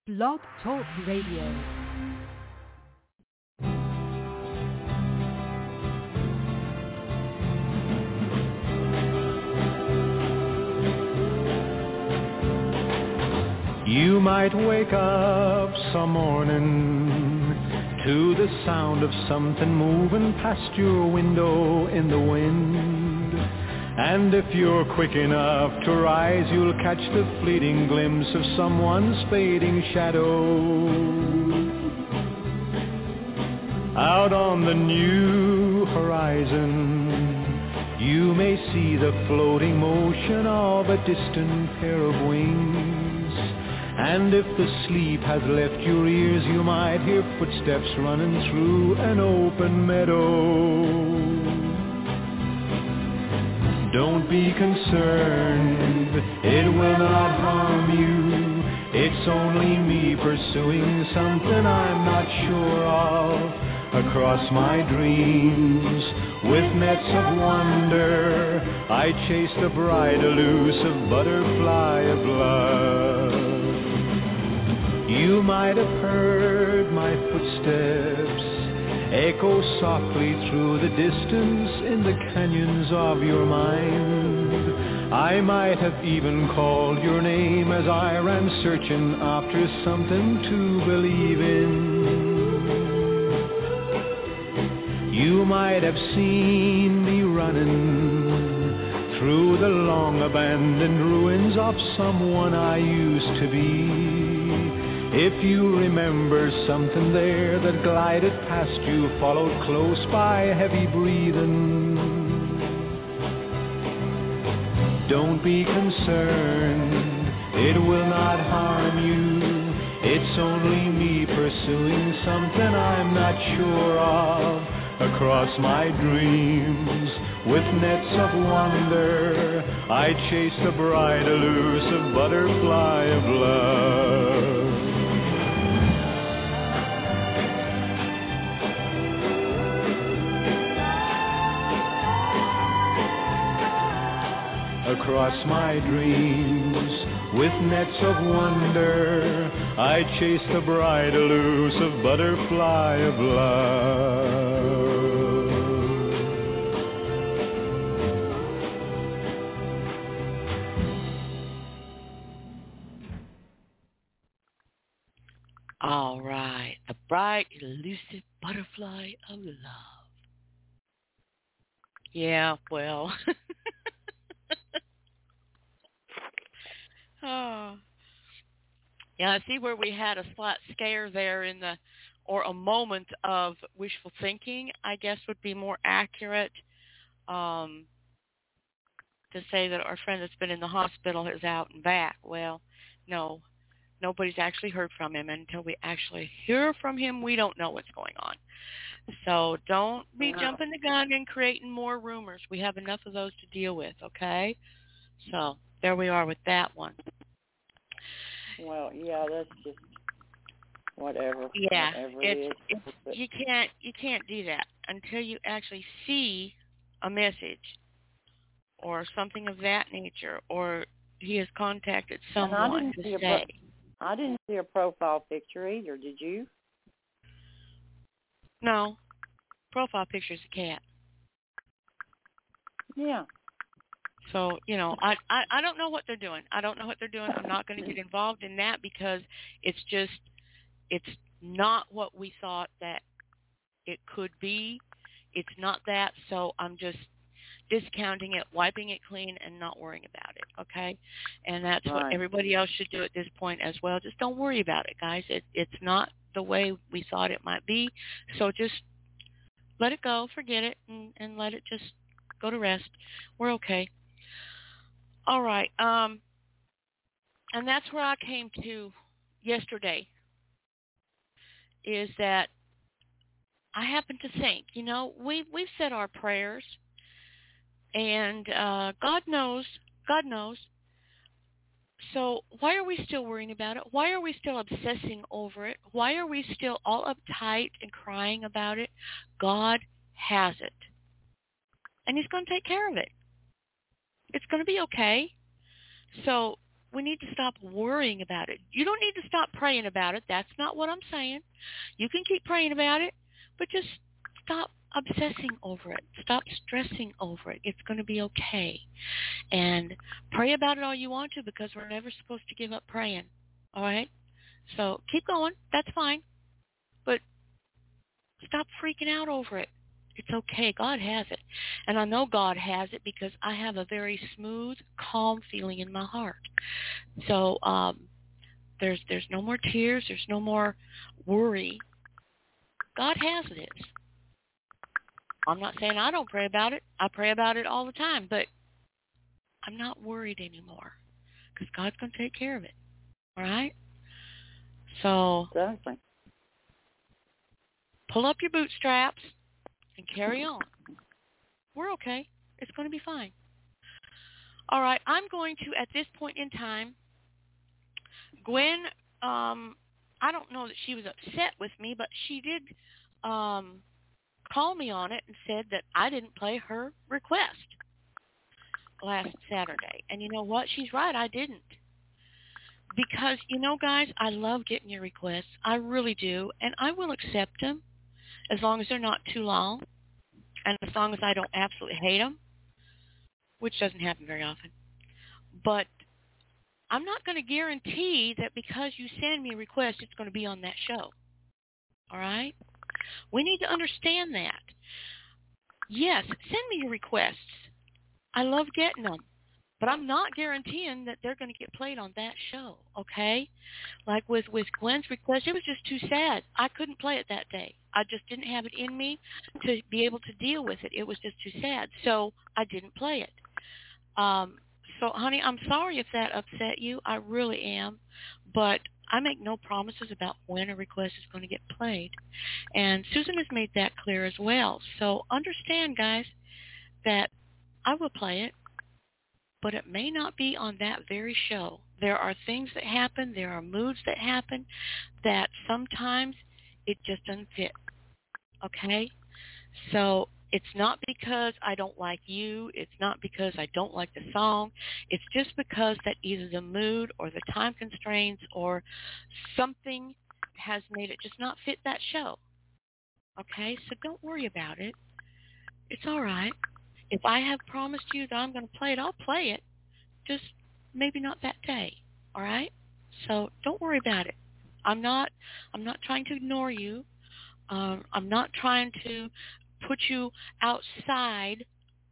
Blog Talk Radio. You might wake up some morning to the sound of something moving past your window in the wind. And if you're quick enough to rise, you'll catch the fleeting glimpse of someone's fading shadow. Out on the new horizon, you may see the floating motion of a distant pair of wings. And if the sleep has left your ears, you might hear footsteps running through an open meadow. Don't be concerned, it will not harm you. It's only me pursuing something I'm not sure of. Across my dreams, with nets of wonder, I chase the bright elusive butterfly of love. You might have heard my footsteps echo softly through the distance in the canyons of your mind. I might have even called your name as I ran searching after something to believe in. You might have seen me running through the long abandoned ruins of someone I used to be. If you remember something there that glided past you, followed close by heavy breathing, don't be concerned, it will not harm you. It's only me pursuing something I'm not sure of. Across my dreams, with nets of wonder, I chase the bright elusive butterfly of love. Across my dreams, with nets of wonder, I chase the bright elusive butterfly of love. All right, the bright elusive butterfly of love. Yeah, well. Oh. Yeah, I see where we had a slight scare there or a moment of wishful thinking, I guess would be more accurate, to say that our friend that's been in the hospital is out and back. Well, no, nobody's actually heard from him. Until we actually hear from him, we don't know what's going on. So don't be jumping the gun and creating more rumors. We have enough of those to deal with, okay? So there we are with that one. Well, yeah, that's just whatever. Yeah, whatever it is. You can't do that until you actually see a message or something of that nature, or he has contacted someone to say. I didn't see a profile picture either. Did you? No, profile picture's a cat. Yeah. So, I don't know what they're doing. I don't know what they're doing. I'm not going to get involved in that because it's not what we thought that it could be. It's not that, so I'm just discounting it, wiping it clean, and not worrying about it, okay? And that's right. What everybody else should do at this point as well. Just don't worry about it, guys. It's not the way we thought it might be, so just let it go, forget it, and let it just go to rest. We're okay. All right, and that's where I came to yesterday, is that I happened to think, we've said our prayers, and God knows. So why are we still worrying about it? Why are we still obsessing over it? Why are we still all uptight and crying about it? God has it, and he's going to take care of it. It's going to be okay. So we need to stop worrying about it. You don't need to stop praying about it. That's not what I'm saying. You can keep praying about it, but just stop obsessing over it. Stop stressing over it. It's going to be okay. And pray about it all you want to, because we're never supposed to give up praying. All right? So keep going. That's fine. But stop freaking out over it. It's okay. God has it. And I know God has it because I have a very smooth, calm feeling in my heart. So there's no more tears. There's no more worry. God has this. I'm not saying I don't pray about it. I pray about it all the time. But I'm not worried anymore because God's going to take care of it. All right? So Exactly. Pull up your bootstraps and carry on. We're okay. It's going to be fine. All right. I'm going to, at this point in time, Gwen, I don't know that she was upset with me, but she did call me on it and said that I didn't play her request last Saturday. And you know what? She's right. I didn't. Because, guys, I love getting your requests. I really do. And I will accept them as long as they're not too long and as long as I don't absolutely hate them, which doesn't happen very often. But I'm not going to guarantee that because you send me a request, it's going to be on that show. All right? We need to understand that. Yes, send me your requests. I love getting them. But I'm not guaranteeing that they're going to get played on that show, okay? Like with Gwen's request, it was just too sad. I couldn't play it that day. I just didn't have it in me to be able to deal with it. It was just too sad. So I didn't play it. So, honey, I'm sorry if that upset you. I really am. But I make no promises about when a request is going to get played. And Susan has made that clear as well. So understand, guys, that I will play it, but it may not be on that very show. There are things that happen, there are moods that happen that sometimes it just doesn't fit, okay? So it's not because I don't like you. It's not because I don't like the song. It's just because that either the mood or the time constraints or something has made it just not fit that show, okay? So don't worry about it. It's all right. If I have promised you that I'm going to play it, I'll play it. Just maybe not that day, all right? So don't worry about it. I'm not trying to ignore you. I'm not trying to put you outside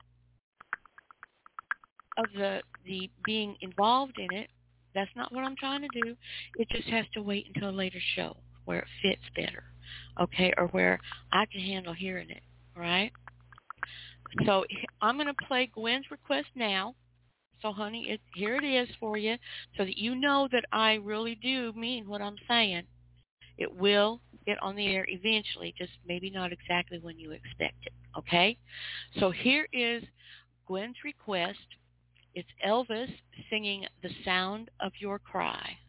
of the being involved in it. That's not what I'm trying to do. It just has to wait until a later show where it fits better, okay, or where I can handle hearing it, all right? So I'm going to play Gwen's request now. So, honey, here it is for you so that you know that I really do mean what I'm saying. It will get on the air eventually, just maybe not exactly when you expect it, okay? So here is Gwen's request. It's Elvis singing The Sound of Your Cry.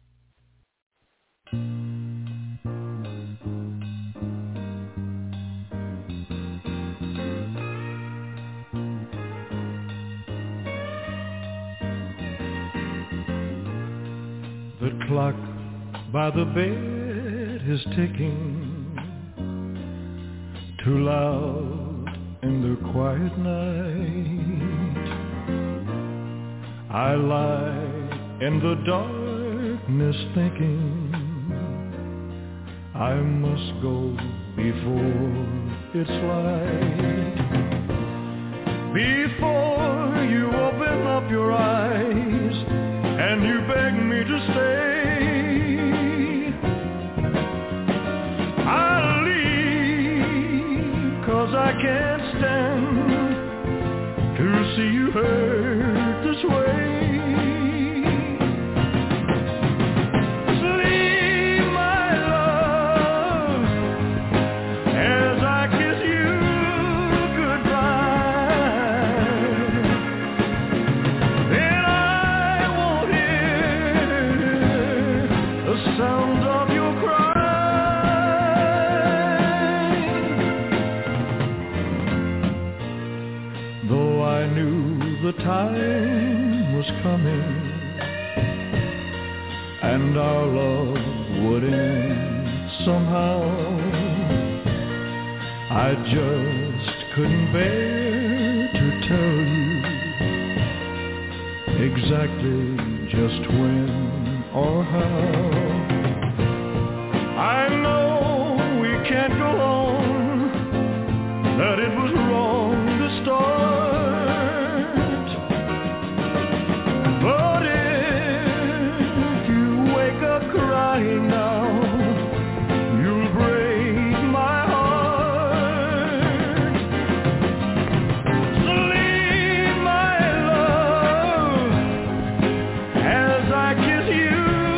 The clock by the bed is ticking, too loud in the quiet night. I lie in the darkness thinking I must go before it's light. Before you open up your eyes and you beg me to stay, I'll leave, 'cause I can't stand to see you hurt this way. Sleep, my love, as I kiss you goodbye. Then I won't hear the sound of your cry. Though I knew the time was coming and our love would end somehow. I just couldn't bear to tell you exactly just when or how. I know we can't go on, that it was wrong to start. But if you wake up crying now, you'll break my heart. So leave my love as I kiss you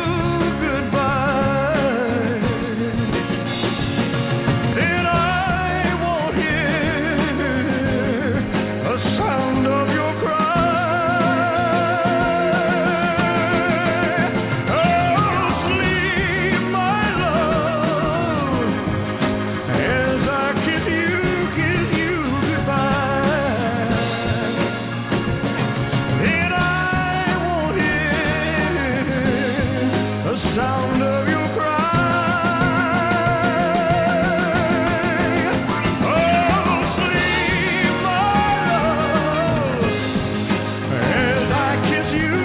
goodbye. Then I won't hear a sound of your cry. Oh, sleep, my love, as I kiss you goodbye. Then I won't hear a sound of your cry. Oh, sleep, my love, as I kiss you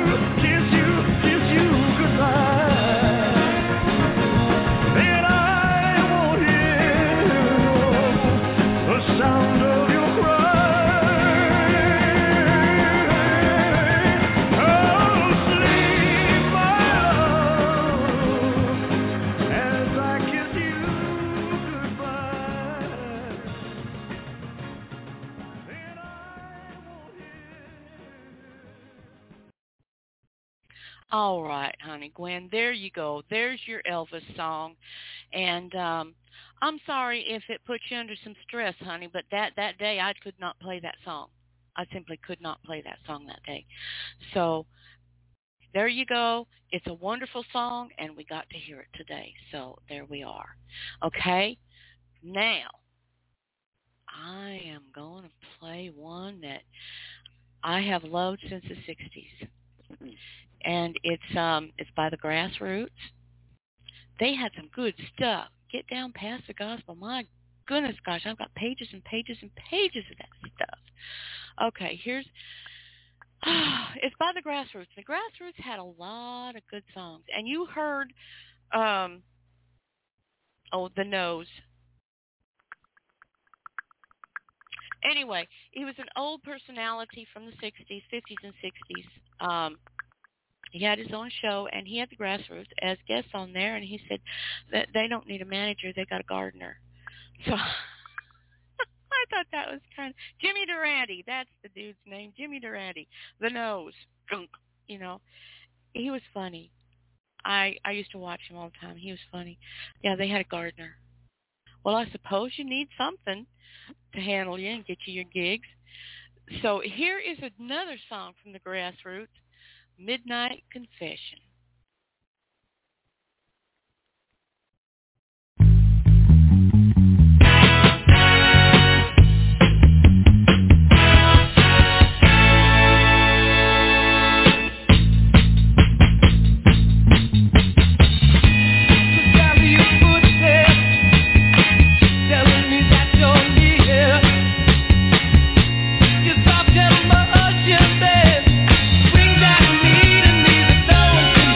goodbye. Then I won't hear a sound of your cry. Oh, sleep, my love, as I kiss you goodbye. Then I won't hear. All right, honey, Gwen, there you go. There's your Elvis song. And I'm sorry if it put you under some stress, honey, but that day I could not play that song. I simply could not play that song that day. So there you go. It's a wonderful song, and we got to hear it today. So there we are. Okay? Now, I am going to play one that I have loved since the 60s. And it's by the Grassroots. They had some good stuff. Get Down Past the Gospel. My goodness, gosh, I've got pages and pages and pages of that stuff. Okay, here's... it's by the Grassroots. The Grassroots had a lot of good songs. And you heard, The Nose. Anyway, he was an old personality from the 60s, 50s, and 60s. He had his own show, and he had the Grassroots as guests on there, and he said that they don't need a manager, they got a gardener. So I thought that was kind of... Jimmy Durante, that's the dude's name, Jimmy Durante. The Nose. Gunk, you know. He was funny. I used to watch him all the time. He was funny. Yeah, they had a gardener. Well, I suppose you need something to handle you and get you your gigs. So here is another song from the Grassroots, Midnight Confession. Bring back me to me the soul.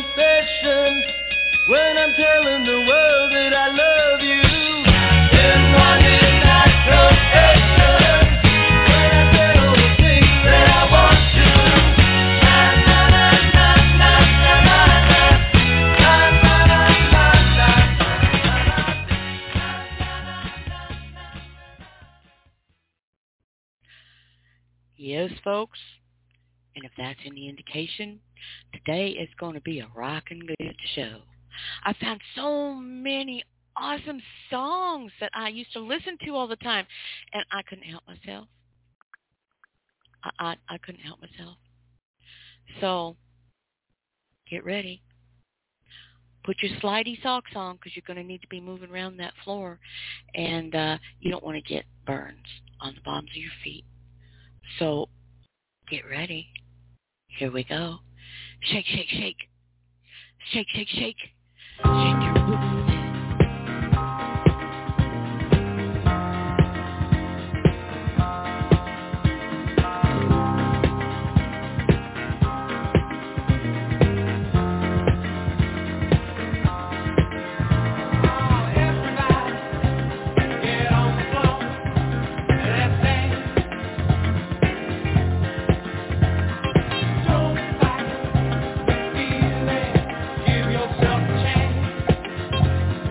confession when I'm telling the world that I love you. In my midnight confession when I tell all the things that I want to. Na na na na na na na na na na na. Yes, folks. And if that's any indication, today is going to be a rockin' good show. I found so many awesome songs that I used to listen to all the time, and I couldn't help myself. I couldn't help myself. So, get ready. Put your slidey socks on because you're going to need to be moving around that floor, and you don't want to get burns on the bottoms of your feet. So, get ready. Here we go. Shake, shake, shake. Shake, shake, shake. Shake your booty. Give yourself a chance.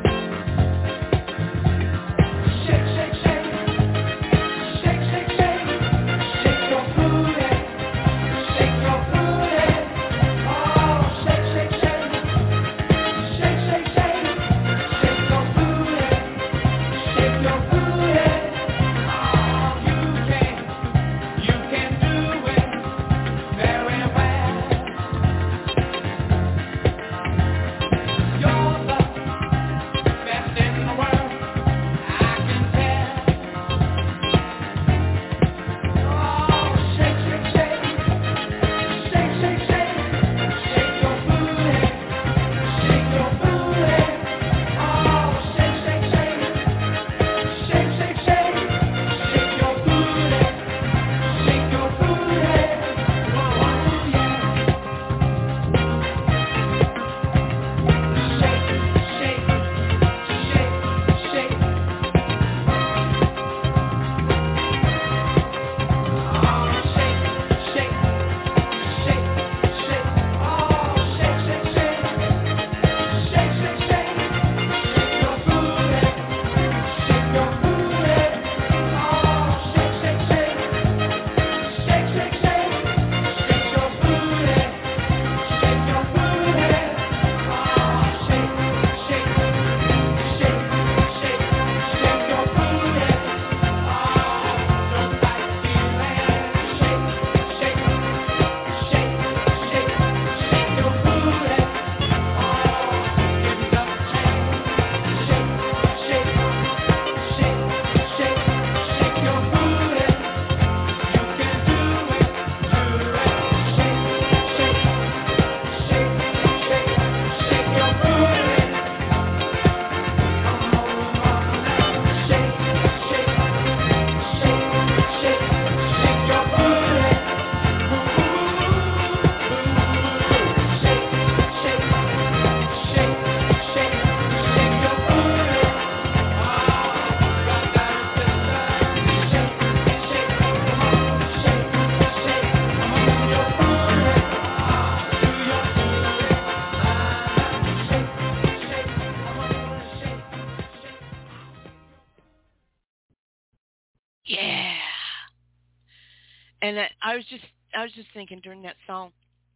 And I was just thinking during that song,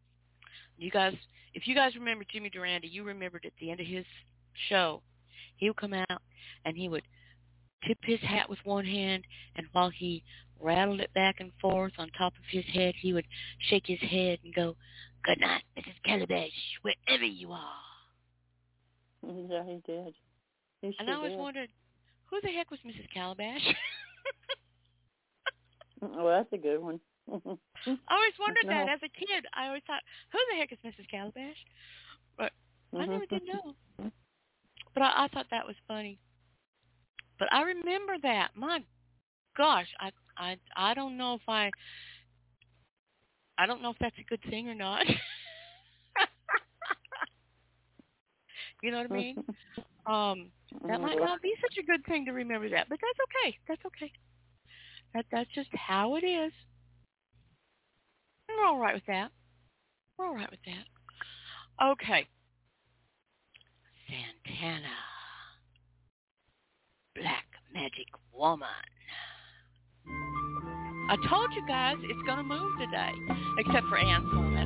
you guys, if you guys remember Jimmy Durante, you remembered at the end of his show, he would come out and he would tip his hat with one hand, and while he rattled it back and forth on top of his head, he would shake his head and go, "Good night, Mrs. Calabash, wherever you are." Yeah, he did. He And sure I always did. wondered, who the heck was Mrs. Calabash? Well, that's a good one. I always wondered No. that as a kid. I always thought, who the heck is Mrs. Calabash? But I never did know. But I thought that was funny. But I remember that. My gosh, I don't know if I don't know if that's a good thing or not. You know what I mean? That might not be such a good thing to remember that, but that's okay. That's okay. That's just how it is. We're all right with that. We're all right with that. Okay. Santana. Black Magic Woman. I told you guys it's going to move today, except for Anselm.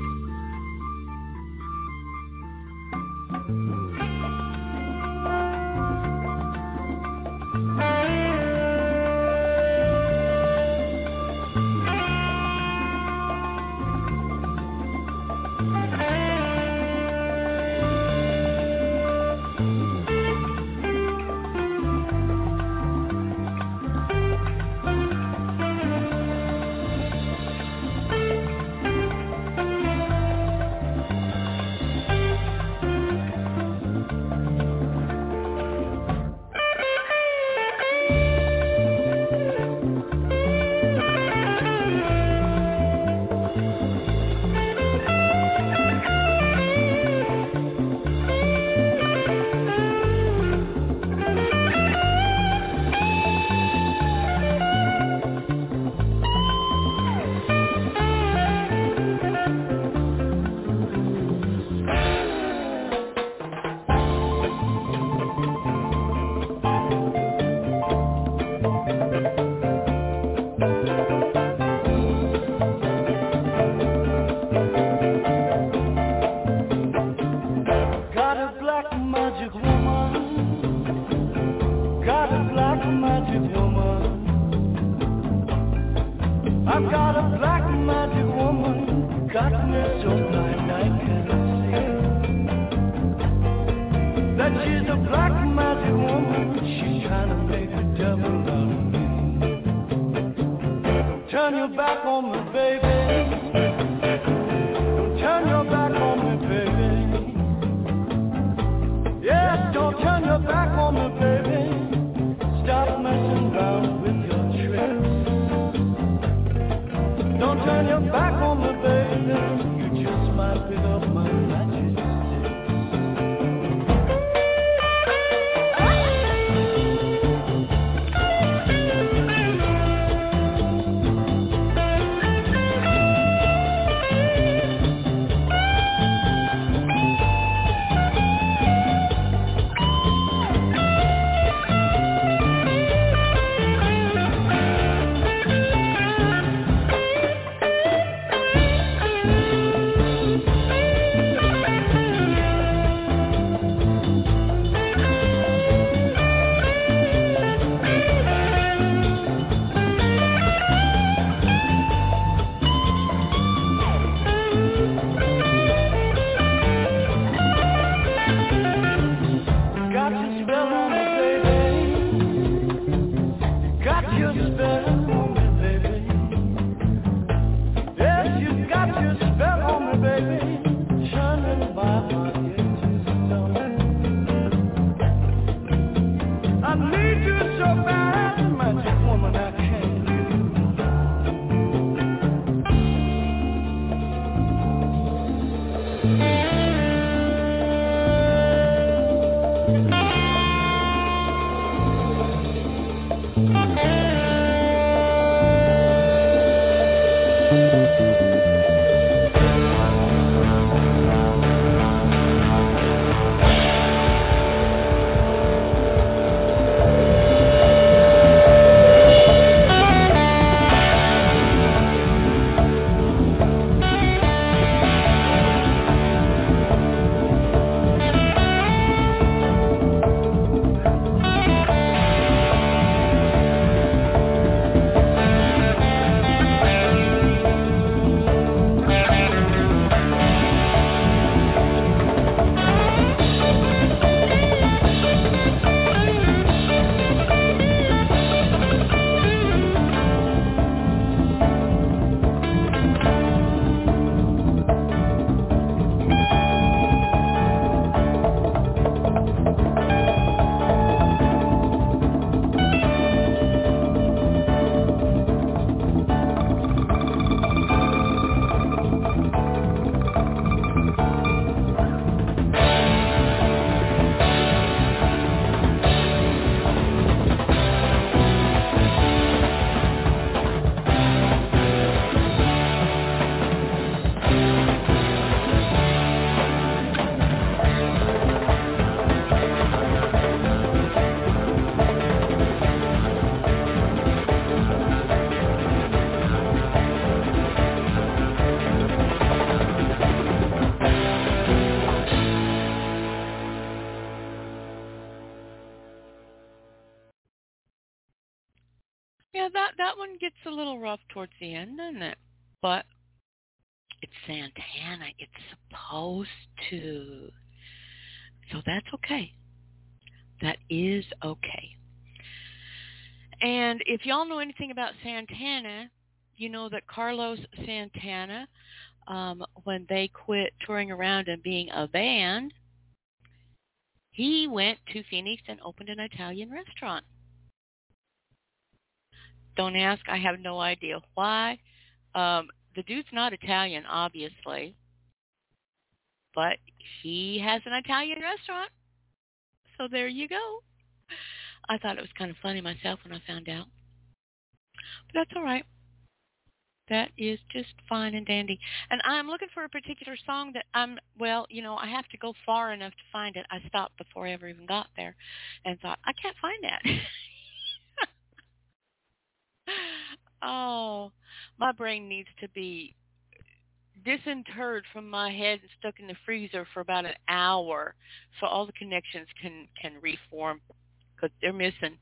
a little rough towards the end, isn't it? But it's Santana. It's supposed to. So that's okay. That is okay. And if y'all know anything about Santana, you know that Carlos Santana, when they quit touring around and being a band, he went to Phoenix and opened an Italian restaurant. Don't ask. I have no idea why. The dude's not Italian, obviously, but he has an Italian restaurant. So there you go. I thought it was kind of funny myself when I found out. But that's all right. That is just fine and dandy. And I'm looking for a particular song that I have to go far enough to find it. I stopped before I ever even got there and thought, I can't find that. Oh, my brain needs to be disinterred from my head and stuck in the freezer for about an hour so all the connections can reform, because they're missing.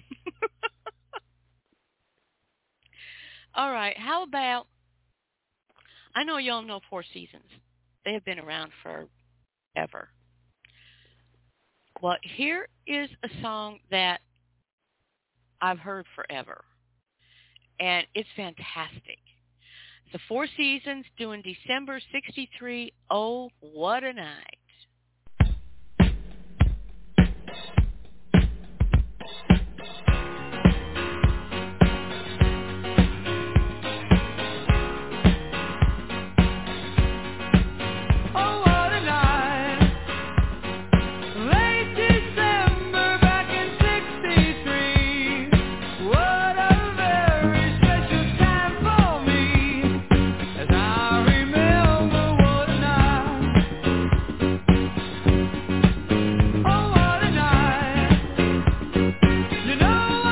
All right, how about, I know y'all know Four Seasons. They have been around forever. Well, here is a song that I've heard forever, and it's fantastic. The Four Seasons doing December 63, Oh, What a Night. You know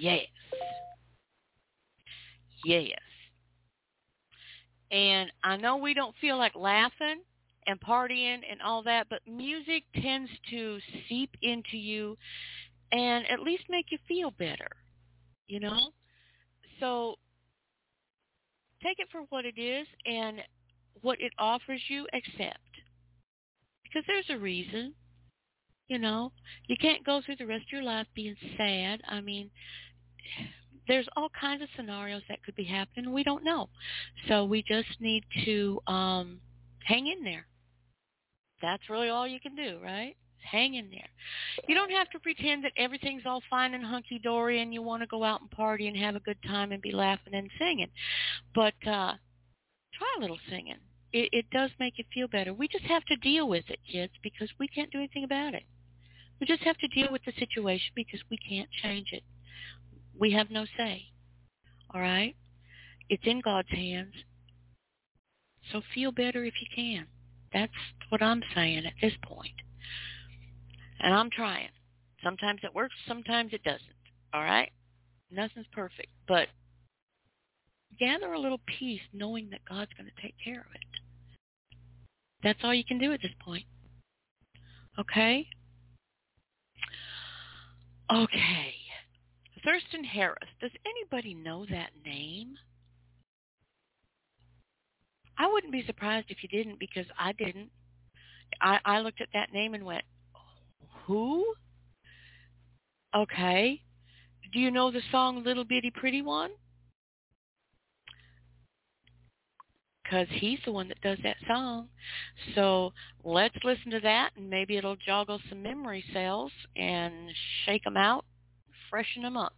Yes. Yes. And I know we don't feel like laughing and partying and all that, but music tends to seep into you and at least make you feel better, you know? So take it for what it is, and what it offers you, accept. Because there's a reason, you know. You can't go through the rest of your life being sad. I mean, there's all kinds of scenarios that could be happening. We don't know. So we just need to hang in there. That's really all you can do, right? Hang in there. You don't have to pretend that everything's all fine and hunky-dory and you want to go out and party and have a good time and be laughing and singing. But try a little singing. It does make you feel better. We just have to deal with it, kids, because we can't do anything about it. We just have to deal with the situation because we can't change it. We have no say. All right? It's in God's hands. So feel better if you can. That's what I'm saying at this point. And I'm trying. Sometimes it works, sometimes it doesn't. All right? Nothing's perfect. But gather a little peace knowing that God's going to take care of it. That's all you can do at this point. Okay? Okay. Thurston Harris. Does anybody know that name? I wouldn't be surprised if you didn't, because I didn't. I looked at that name and went, who? Okay. Do you know the song Little Bitty Pretty One? Because he's the one that does that song. So let's listen to that, and maybe it'll joggle some memory cells and shake them out, freshen them up.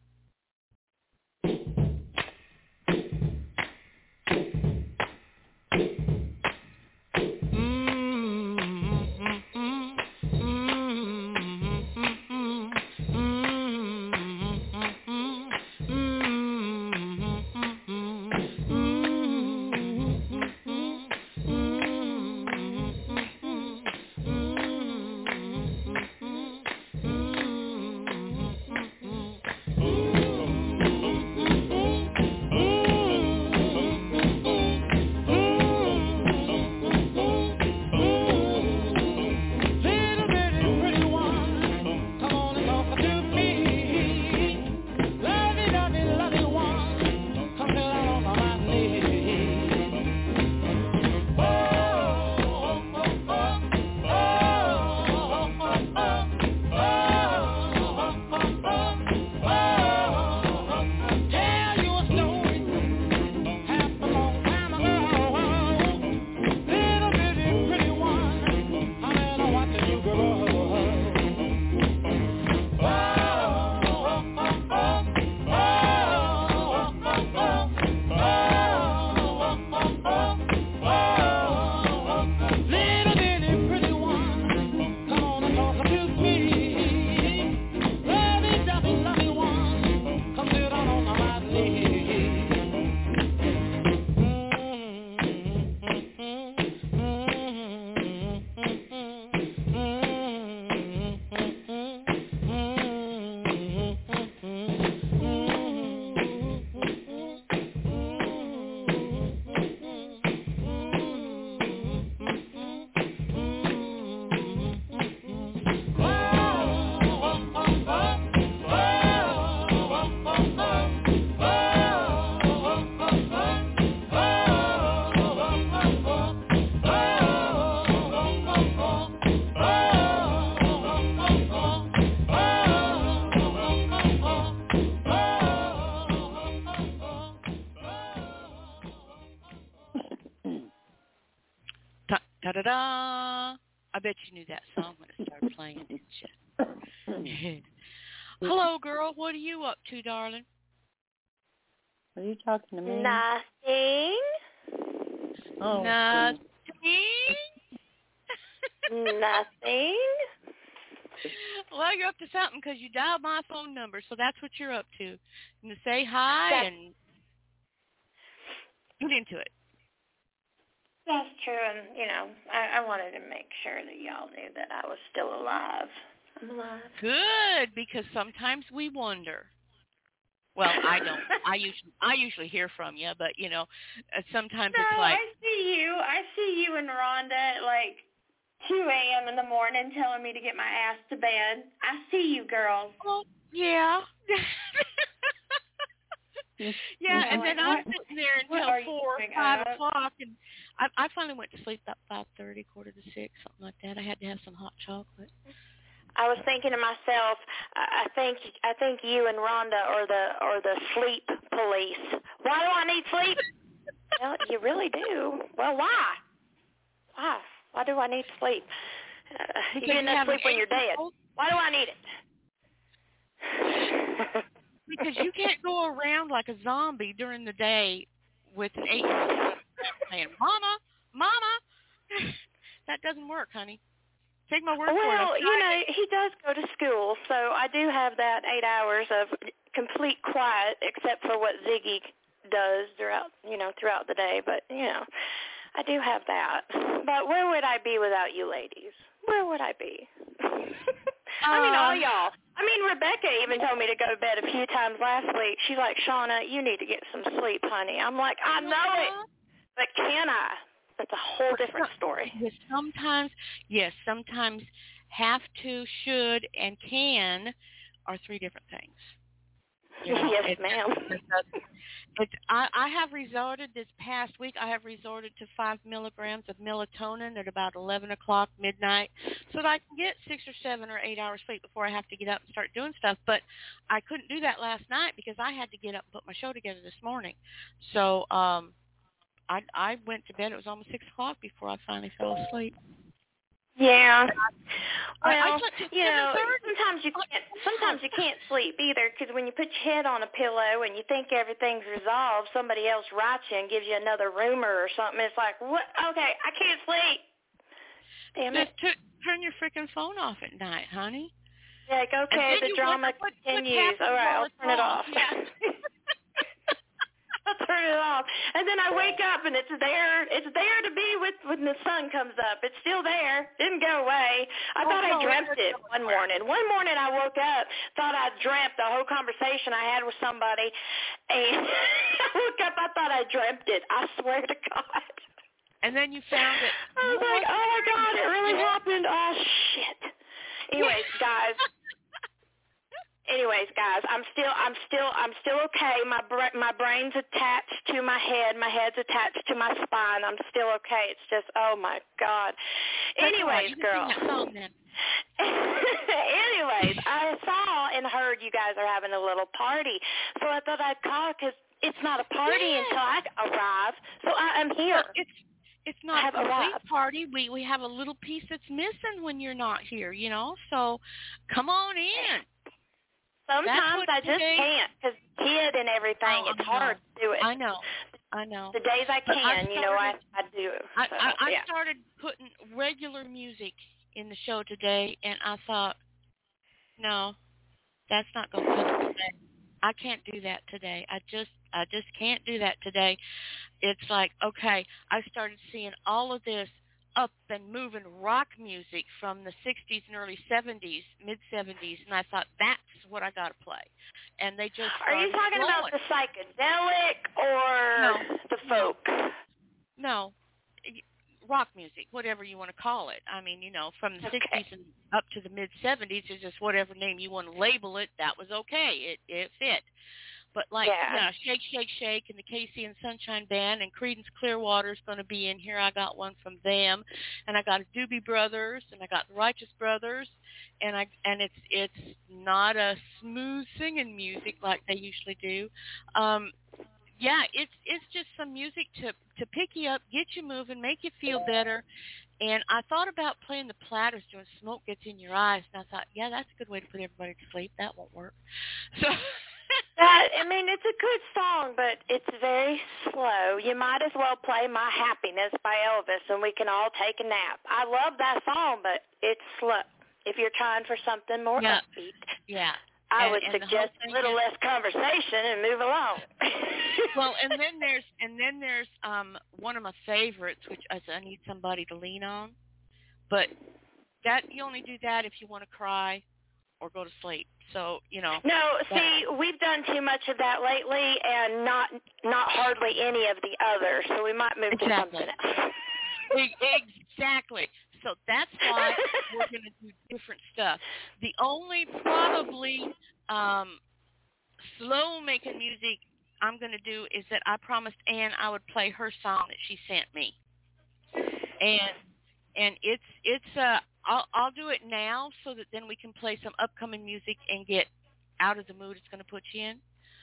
Da-da-da. I bet you knew that song when it started playing, didn't you? Hello, girl. What are you up to, darling? Are you talking to me? Nothing. Oh. Nothing? Nothing. Well, you're up to something because you dialed my phone number, so that's what you're up to. And to say hi and get into it. That's true, and, I wanted to make sure that y'all knew that I was still alive. I'm alive. Good, because sometimes we wonder. Well, I don't. I usually hear from you, but sometimes No, it's like, I see you and Rhonda at like 2 a.m. in the morning telling me to get my ass to bed. I see you girls. oh, yeah. Yeah, and like, then I'm sitting there what until are you 4 or doing 5 up? o'clock, and I finally went to sleep about 5:30, quarter to 6, something like that. I had to have some hot chocolate. I was thinking to myself, I think you and Rhonda are the sleep police. Why do I need sleep? Well, you really do. Well, why? Why do I need sleep? You get enough sleep when you're dead. Why do I need it? Because you can't go around like a zombie during the day with an 8-year-old saying, "Mama, Mama." That doesn't work, honey. Take my word for it. Well, he does go to school, so I do have that 8 hours of complete quiet, except for what Ziggy does throughout the day. But I do have that. But where would I be without you ladies? Where would I be? I mean, all y'all. I mean, Rebecca even told me to go to bed a few times last week. She's like, Shauna, you need to get some sleep, honey. I'm like, I know it, but can I? That's a whole different story. Yes, sometimes have to, should, and can are 3 different things. Yes, ma'am. I have resorted this past week. I have resorted to 5 milligrams of melatonin at about 11 o'clock midnight, so that I can get 6 or 7 or 8 hours sleep before I have to get up and start doing stuff. But I couldn't do that last night because I had to get up and put my show together this morning. So I went to bed. It was almost 6 o'clock before I finally fell asleep. Yeah. Well, sometimes you can't sleep either, because when you put your head on a pillow and you think everything's resolved, somebody else writes you and gives you another rumor or something. It's like, what? Okay, I can't sleep. Damn it. Just turn your freaking phone off at night, honey. Like, okay, the drama continues. All right, I'll turn it off. Yeah. I'll turn it off. And then I wake up and it's there to be when the sun comes up. It's still there. Didn't go away. I thought I dreamt it one morning. One morning I woke up, thought I dreamt the whole conversation I had with somebody, and I woke up, I thought I dreamt it. I swear to God. And then you found it. I was like, oh my God, it really happened. Oh shit. Anyways, guys, I'm still okay. My brain's attached to my head. My head's attached to my spine. I'm still okay. It's just, oh my God. Anyways, girls. Anyways, I saw and heard you guys are having a little party, so I thought I'd call because it's not a party until I arrive. So I am here. It's not a complete party. We have a little piece that's missing when you're not here, So come on in. Sometimes I just can't because kid and everything. It's hard to do it. I know. The days I can, I do. I started putting regular music in the show today, and I thought, no, that's not going to cut it today. I can't do that today. I just can't do that today. It's like, okay, I started seeing all of this up and moving rock music from the 60s and early 70s, mid-70s, and I thought, that's what I got to play. And they just Are you talking about the psychedelic or the folk? No, rock music, whatever you want to call it. I mean, from the 60s and up to the mid-70s, it's just whatever name you want to label it, that was okay. It fit. But Shake, Shake, Shake, and the Casey and Sunshine Band, and Creedence Clearwater's going to be in here. I got one from them, and I got a Doobie Brothers, and I got the Righteous Brothers, and it's not a smooth singing music like they usually do. It's just some music to pick you up, get you moving, make you feel better. And I thought about playing the Platters doing Smoke Gets in Your Eyes, and I thought, yeah, that's a good way to put everybody to sleep. That won't work. So. It's a good song, but it's very slow. You might as well play My Happiness by Elvis, and we can all take a nap. I love that song, but it's slow. If you're trying for something more upbeat, I would suggest a little less conversation and move along. Well, and then there's one of my favorites, which is I Need Somebody to Lean On. But that you only do that if you want to cry or go to sleep. So, you know. No, see, we've done too much of that lately, and not hardly any of the others. So we might move to something else. Exactly. So that's why we're going to do different stuff. The only probably slow making music I'm going to do is that I promised Ann I would play her song that she sent me, and it's I'll do it now so that then we can play some upcoming music and get out of the mood it's going to put you in.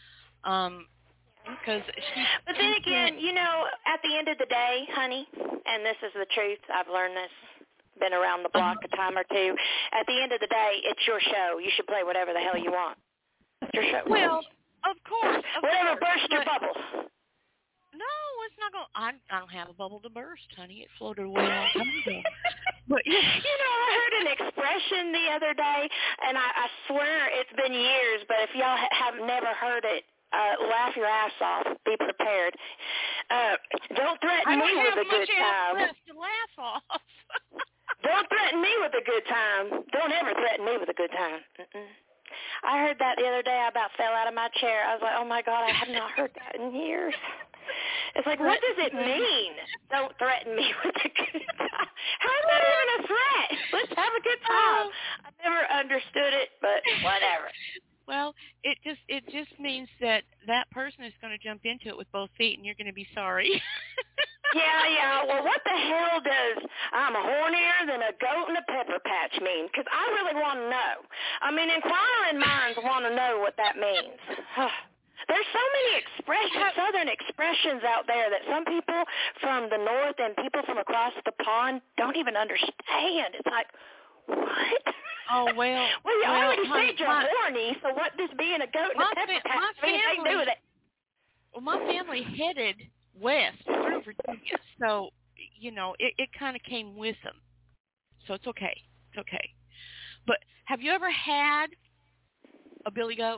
But then again, you know, at the end of the day, honey, and this is the truth, I've learned this, been around the block a time or two. At the end of the day, it's your show. You should play whatever the hell you want. It's your show. Well, of course. Whatever burst your bubble. No, it's not going. I don't have a bubble to burst, honey. It floated away a long time ago. But you know, I heard an expression the other day, and I swear it's been years. But if y'all have never heard it, laugh your ass off. Be prepared. Don't threaten me with a good time. To laugh off. Don't threaten me with a good time. Don't ever threaten me with a good time. I heard that the other day. I about fell out of my chair. I was like, oh, my God, I have not heard that in years. It's like, what does it mean? Don't threaten me with a good time. How's that even a threat? Let's have a good time. I never understood it, but whatever. Well, it just means that person is going to jump into it with both feet, and you're going to be sorry. Yeah. Well, what the hell does I'm hornier than a goat in a pepper patch mean? Because I really want to know. I mean, inquiring minds want to know what that means. There's so many Southern expressions out there that some people from the north and people from across the pond don't even understand. It's like, what? Oh, well. Well, you already said you're horny, so what does being a goat in a pepper patch have anything to do with it? Well, my family headed west through Virginia, so, you know, it kind of came with them. So it's okay. It's okay. But have you ever had a billy goat?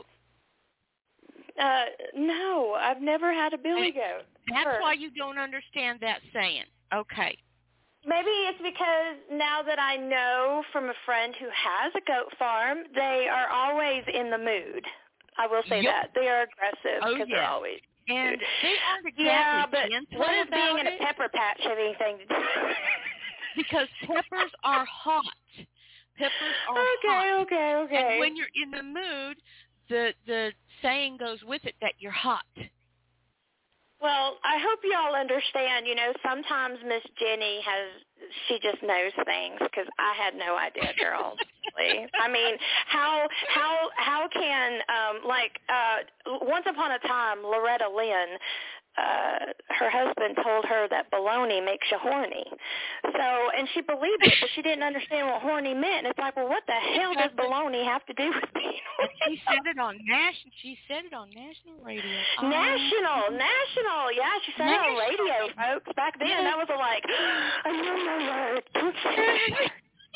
No, I've never had a billy goat. That's why you don't understand that saying. Okay. Maybe it's because now that I know from a friend who has a goat farm, they are always in the mood. I will say that. They are aggressive because they're always and they aren't exactly gentle what does being about in a pepper patch have anything to do? Because peppers are hot. Peppers are hot. Okay. And when you're in the mood, the saying goes with it that you're hot. Well, I hope y'all understand, you know, sometimes Miss Jenny she just knows things because I had no idea, girl. I mean, how can, once upon a time, Loretta Lynn, her husband told her that baloney makes you horny. So, and she believed it, but she didn't understand what horny meant. And it's like, well, what the hell does baloney have to do with being horny? She said it on national radio. National. Yeah, she said it on radio, folks. Back then, that was like, I know my word. Don't say it.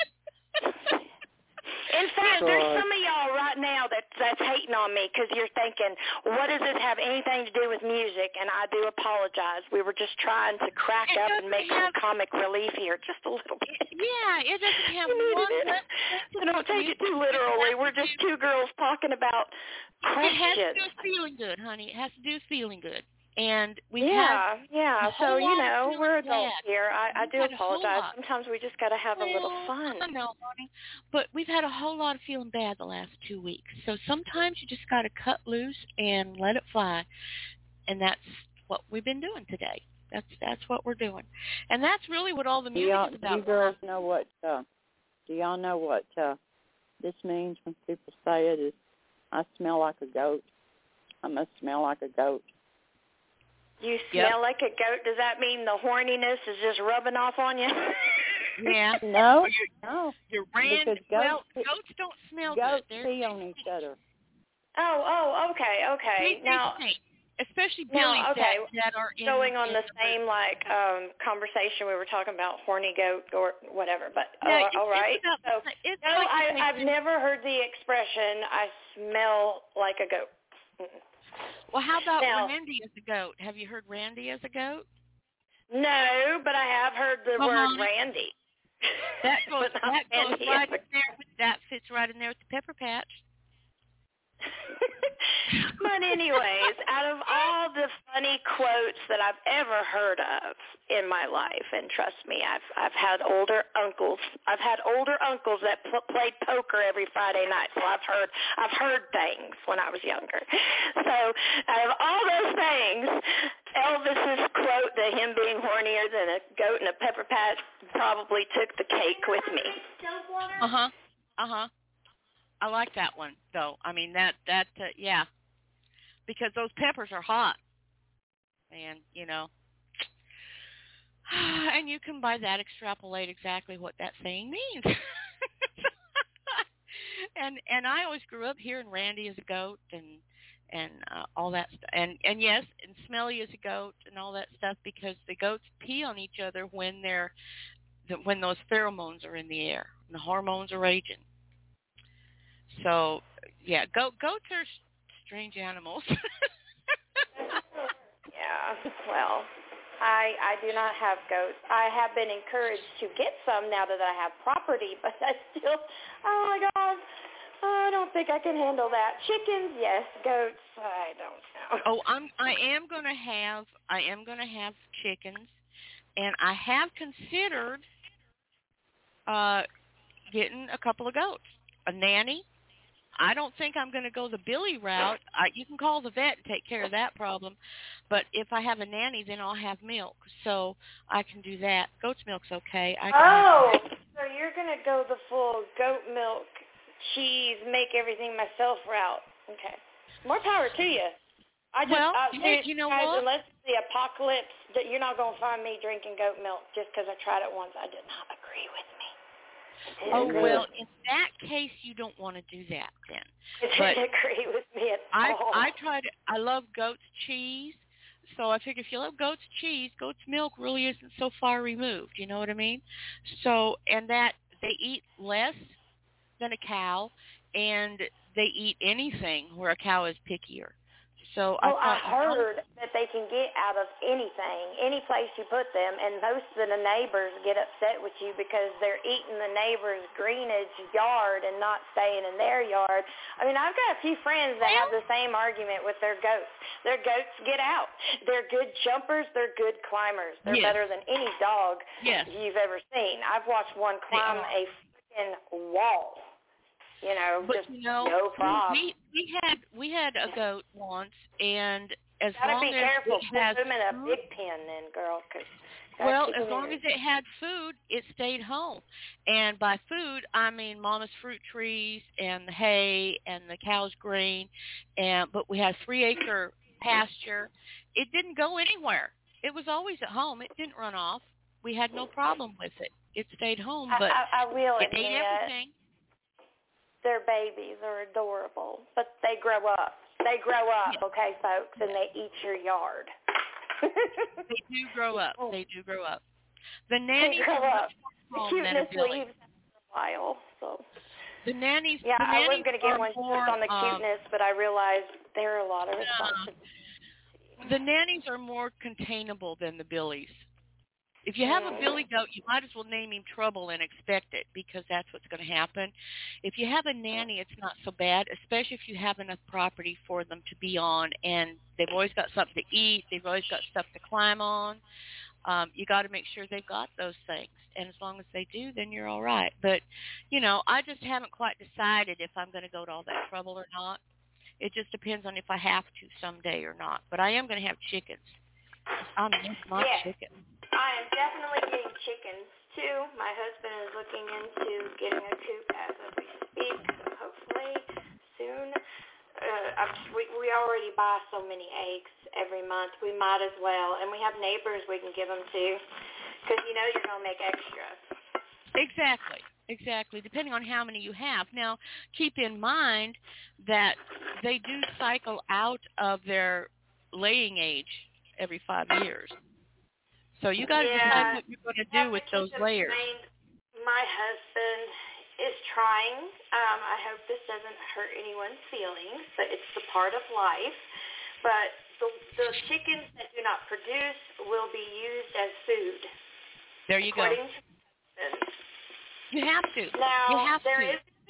In fact, there's some of y'all right now that's hating on me because you're thinking, what does this have anything to do with music? And I do apologize. We were just trying to crack up and make some comic relief here just a little bit. Yeah, it doesn't have So don't take it too literally. We're just two girls talking about questions. It has to do with feeling good, honey. It has to do with feeling good. And we so, you know, we're adults here. I do apologize. Sometimes we just got to have a little fun. I know, honey. But we've had a whole lot of feeling bad the last 2 weeks. So sometimes you just got to cut loose and let it fly. And that's what we've been doing today. That's what we're doing. And that's really what all the music is about. Do you girls know what, do y'all know what this means when people say it is, I smell like a goat? I must smell like a goat. You smell like a goat? Does that mean the horniness is just rubbing off on you? Yeah. No. You're goats don't smell good. Goats pee on each other. Oh, okay. Now, especially billies that are in, going on the same conversation we were talking about horny goat or whatever. But all right. I've never heard the expression "I smell like a goat." Well, how about Randy as a goat? Have you heard Randy as a goat? No, but I have heard the word Randy. That goes right there with that fits right in there with the Pepper Patch. But anyways, out of all the funny quotes that I've ever heard of in my life, and trust me, I've had older uncles. I've had older uncles that played poker every Friday night, so I've heard things when I was younger. So out of all those things, Elvis's quote that him being hornier than a goat in a Pepper Patch probably took the cake with me. I like that one, though. I mean, yeah, because those peppers are hot, and and you can by that extrapolate exactly what that saying means. and I always grew up hearing Randy is a goat and all that stuff, and yes, and Smelly is a goat and all that stuff, because the goats pee on each other when those pheromones are in the air and the hormones are raging. So, yeah, goats are strange animals. Yeah, well, I do not have goats. I have been encouraged to get some now that I have property, but I still, oh my God, I don't think I can handle that. Chickens, yes. Goats, I don't know. Oh, I am going to have chickens, and I have considered getting a couple of goats, a nanny. I don't think I'm going to go the Billy route. You can call the vet and take care of that problem. But if I have a nanny, then I'll have milk. So I can do that. Goat's milk's okay. So you're going to go the full goat milk, cheese, make everything myself route. Okay. More power to you. You know guys, what? Unless the apocalypse, that you're not going to find me drinking goat milk just because I tried it once. I did not agree with me. Oh, well, in that case, you don't want to do that then. It didn't agree with me at all. I love goat's cheese, so I figure if you love goat's cheese, goat's milk really isn't so far removed, you know what I mean? So, and that they eat less than a cow, and they eat anything where a cow is pickier. So I heard that they can get out of anything, any place you put them, and most of the neighbors get upset with you because they're eating the neighbor's greenage yard and not staying in their yard. I mean, I've got a few friends that have the same argument with their goats. Their goats get out. They're good jumpers. They're good climbers. They're better than any dog you've ever seen. I've watched one climb a freaking wall. No problem. We had a goat once, and as long as be careful. it has Put them in a food, big pen, then, girl. As long as it had food, it stayed home. And by food, I mean Mama's fruit trees and the hay and the cow's grain. But we had 3-acre pasture. It didn't go anywhere. It was always at home. It didn't run off. We had no problem with it. It stayed home, but I will it admit, ate everything. Their babies are adorable, but they grow up. Okay, folks, and they eat your yard. They do grow up. The nannies grow are up. much The more than a cuteness Billy. leaves after a while. So. The nannies. Yeah, I was going to get one just on the cuteness, but I realized there are a lot of responsibilities. The nannies are more containable than the Billies. If you have a Billy goat, you might as well name him Trouble and expect it, because that's what's going to happen. If you have a nanny, it's not so bad, especially if you have enough property for them to be on, and they've always got something to eat. They've always got stuff to climb on. You got to make sure they've got those things, and as long as they do, then you're all right. But, I just haven't quite decided if I'm going to go to all that trouble or not. It just depends on if I have to someday or not. But I am going to have chickens. I miss my chickens. I am definitely getting chickens, too. My husband is looking into getting a coop as of we speak, so hopefully soon. We already buy so many eggs every month. We might as well. And we have neighbors we can give them to, because you're going to make extra. Exactly, depending on how many you have. Now, keep in mind that they do cycle out of their laying age every 5 years. So you got to decide what you're going to do with those layers. My husband is trying. I hope this doesn't hurt anyone's feelings, but it's a part of life. But the chickens that do not produce will be used as food. There you go. To you have to. Now, you have there to. is going to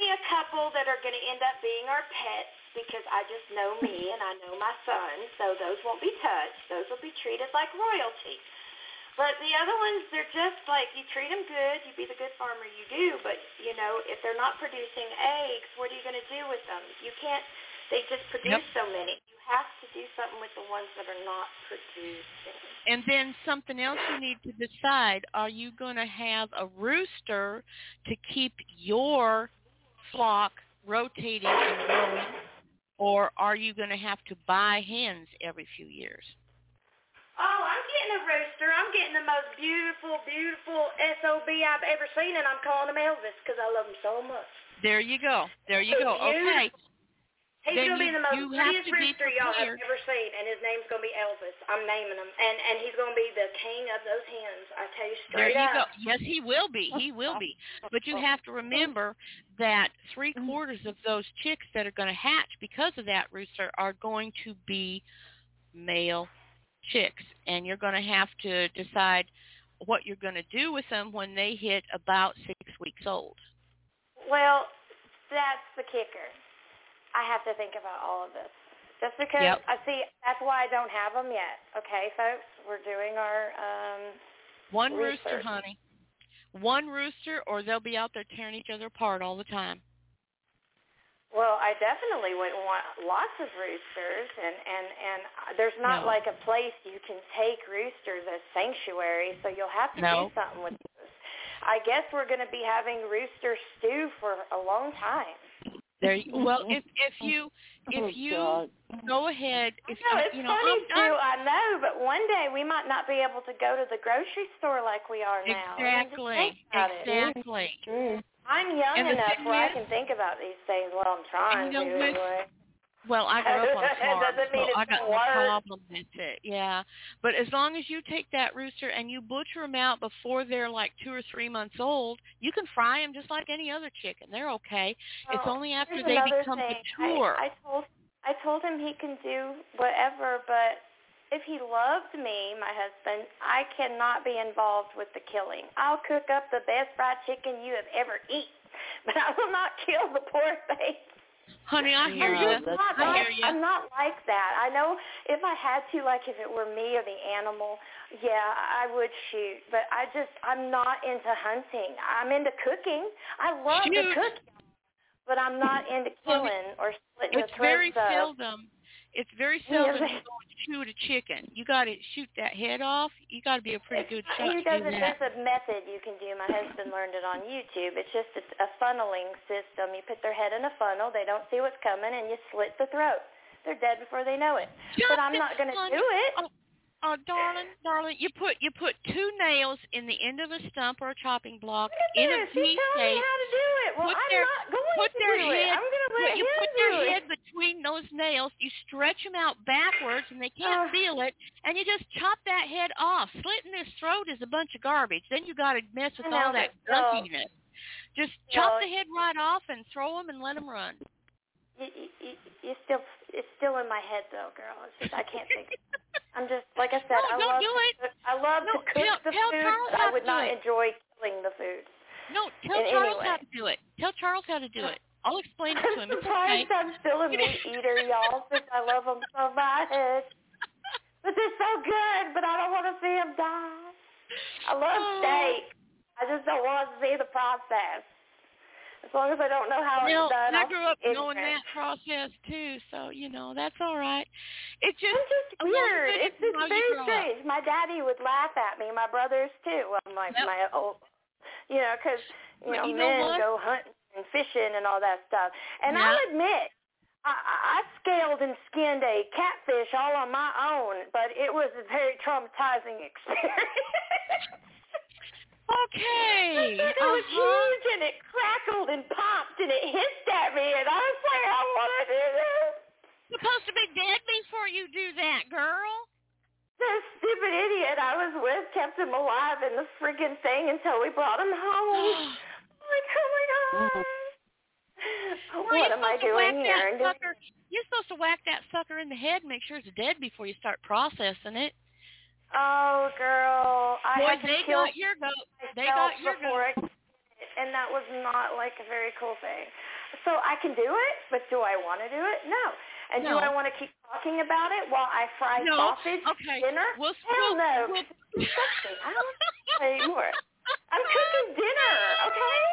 a couple that are going to end up being our pets because I just know me and I know my son, so those won't be touched. Those will be treated like royalty. But the other ones, they're just like, you treat them good, you be the good farmer you do, but, you know, if they're not producing eggs, what are you going to do with them? You can't, they just produce so many. You have to do something with the ones that are not producing. And then something else you need to decide, are you going to have a rooster to keep your flock rotating and growing, or are you going to have to buy hens every few years? Oh, I'm getting a rooster. I'm getting the most beautiful, beautiful SOB I've ever seen, and I'm calling him Elvis because I love him so much. There you go. There you go. Okay. He's going to be the most prettiest rooster y'all have prepared. ever seen, and his name's going to be Elvis. I'm naming him, and he's going to be the king of those hens. I tell you straight There you up. go. Yes, he will be. He will be. But you have to remember that 3/4 of those chicks that are going to hatch because of that rooster are going to be male chicks, and you're going to have to decide what you're going to do with them when they hit about 6 weeks old. Well, that's the kicker. I have to think about all of this. Just because, I see, that's why I don't have them yet. Okay, folks, we're doing our One research. rooster, honey. One rooster, or they'll be out there tearing each other apart all the time. Well, I definitely wouldn't want lots of roosters, and there's not like a place you can take roosters as sanctuary, so you'll have to do something with those. I guess we're going to be having rooster stew for a long time. There. Well, if you go ahead, it's funny too. I know, but one day we might not be able to go to the grocery store like we are now. Exactly. I'm young enough where I can think about these things. What I'm trying to anyway. Well, I grew up on a farm, doesn't mean so I it's got no work. problem with it. Yeah, but as long as you take that rooster and you butcher them out before they're like 2 or 3 months old, you can fry them just like any other chicken. They're okay. It's only after they become mature. I told him he can do whatever, but if he loved me, my husband, I cannot be involved with the killing. I'll cook up the best fried chicken you have ever eaten, but I will not kill the poor thing. Honey, I hear you. I'm not like that. I know if I had to, like if it were me or the animal, yeah, I would shoot. But I'm not into hunting. I'm into cooking. I love to cook, but I'm not into killing or splitting the throats of. It's very seldom you go and shoot a chicken. You got to shoot that head off. You got to be a pretty good shot. There's a method you can do. My husband learned it on YouTube. It's just a funneling system. You put their head in a funnel. They don't see what's coming, and you slit the throat. They're dead before they know it. But I'm not going to do it. Oh, darling, you put 2 nails in the end of a stump or a chopping block in a V shape. She told me how to do it. Well, I'm not going to do it. I'm going to let him do it. You put their head between those nails. You stretch them out backwards, and they can't feel it. And you just chop that head off. Slitting his throat is a bunch of garbage. Then you got to mess with all that gunkiness. Just chop the head right off and throw them and let them run. It's still in my head though, girl. It's just I can't think. I'm just like I said. I love to cook the food, but I would not enjoy killing the food. No, tell Charles how to do it. Tell Charles how to do it. I'll explain it to him. I'm surprised I'm still a meat eater, y'all, since I love them so much. But they're so good, but I don't want to see them die. I love steak. I just don't want to see the process. As long as I don't know how it's done. I grew up knowing that process too, so that's all right. It's just weird. It's very strange. My daddy would laugh at me. My brothers too. Well, my old, because men go hunting and fishing and all that stuff. And I'll admit, I scaled and skinned a catfish all on my own, but it was a very traumatizing experience. Okay. It was huge, and it crackled and popped, and it hissed at me, and I was like, I want to do this. You're supposed to be dead before you do that, girl. That stupid idiot I was with kept him alive in the freaking thing until we brought him home. I'm like, oh, my God. What am I doing here? You're supposed to whack that sucker in the head and make sure it's dead before you start processing it. Oh, girl. They got your goat. And that was not like a very cool thing. So I can do it, but do I want to do it? No. And do I want to keep talking about it while I fry sausage for dinner? Hell no. Disgusting. I don't want to say more. I'm cooking dinner, okay?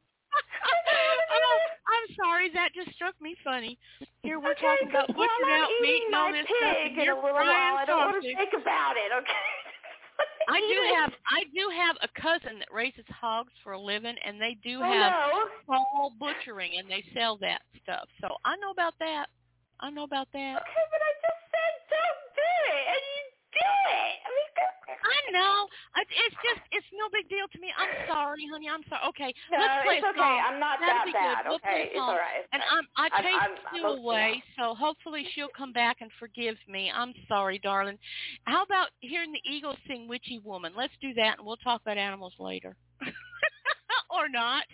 I'm sorry, that just struck me funny. Here we're talking about butchered out meat and all this stuff, and you're frying I don't want to think about it, okay? I do have a cousin that raises hogs for a living, and they do have small butchering, and they sell that stuff. So I know about that. Okay, but I just said don't do it, and you do it. I mean, I know. It's no big deal to me. I'm sorry, honey. I'm sorry. Okay, no, let's play it's a okay. song. I'm not That'll that be bad. Good. We'll okay, play a it's song. all right. And I chased Sue away, so hopefully she'll come back and forgive me. I'm sorry, darling. How about hearing the Eagles sing "Witchy Woman"? Let's do that, and we'll talk about animals later, or not.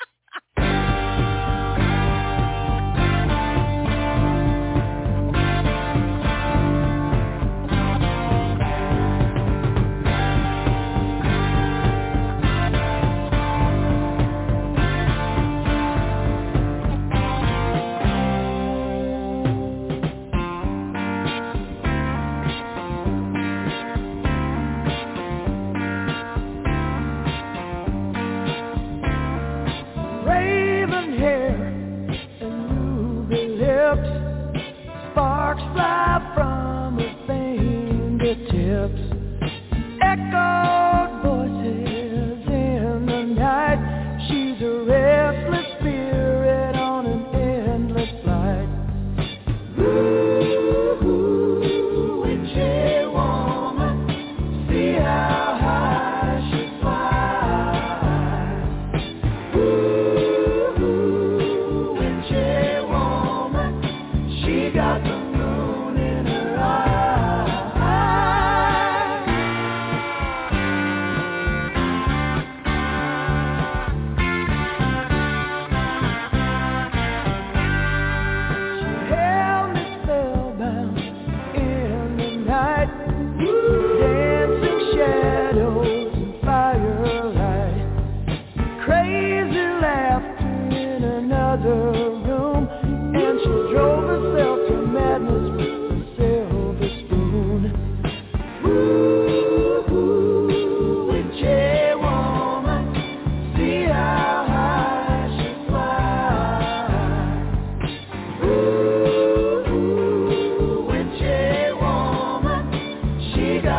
Sparks fly from her fingertips, echoed voices in the night. She's a restless spirit on an endless flight. Ooh, witchy woman, see how high she flies. Ooh, witchy woman, she got the moon in her eye. She held me spellbound in the night, dancing shadows and firelight, crazy laughter in another room, and she drove herself to madness with a silver spoon. Ooh, witchy woman, see how high she flies. Ooh, witchy woman, she got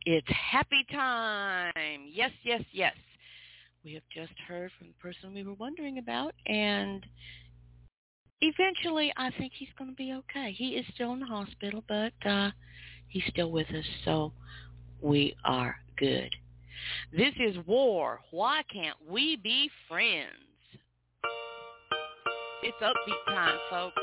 It's happy time. Yes, yes, yes. We have just heard from the person we were wondering about, and eventually I think he's going to be okay. He is still in the hospital, but he's still with us, so we are good. This is War. Why can't we be friends? It's upbeat time, folks.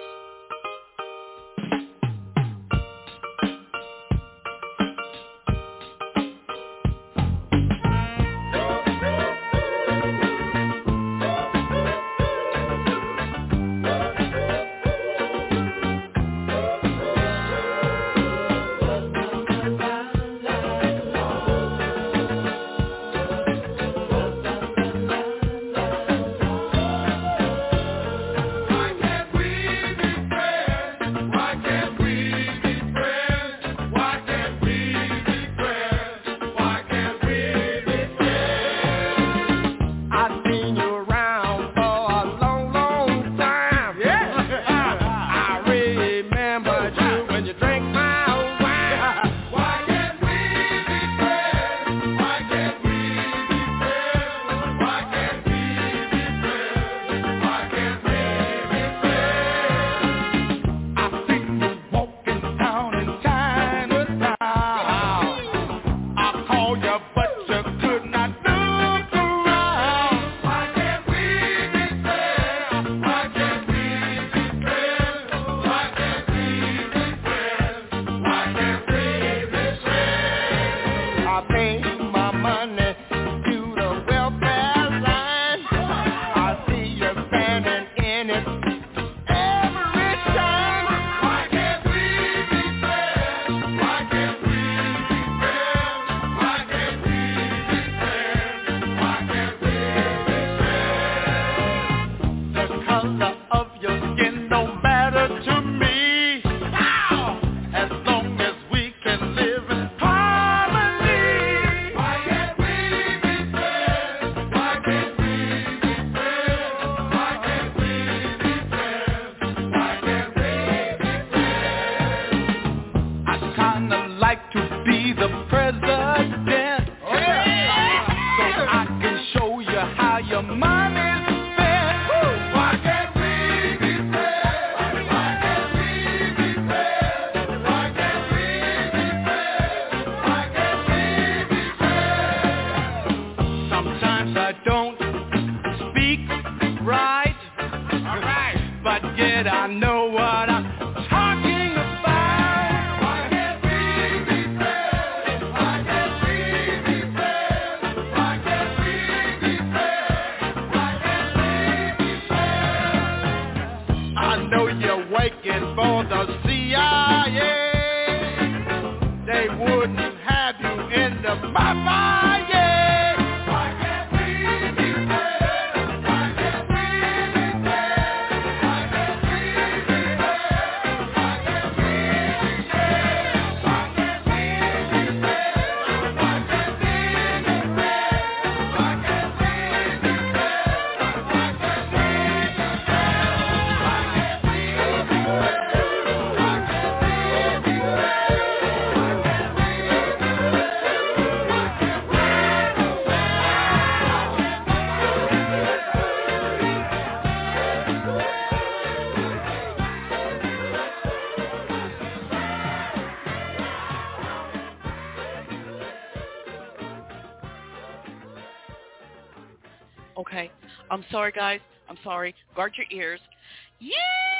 Okay. I'm sorry, guys. I'm sorry. Guard your ears. Yeehaw!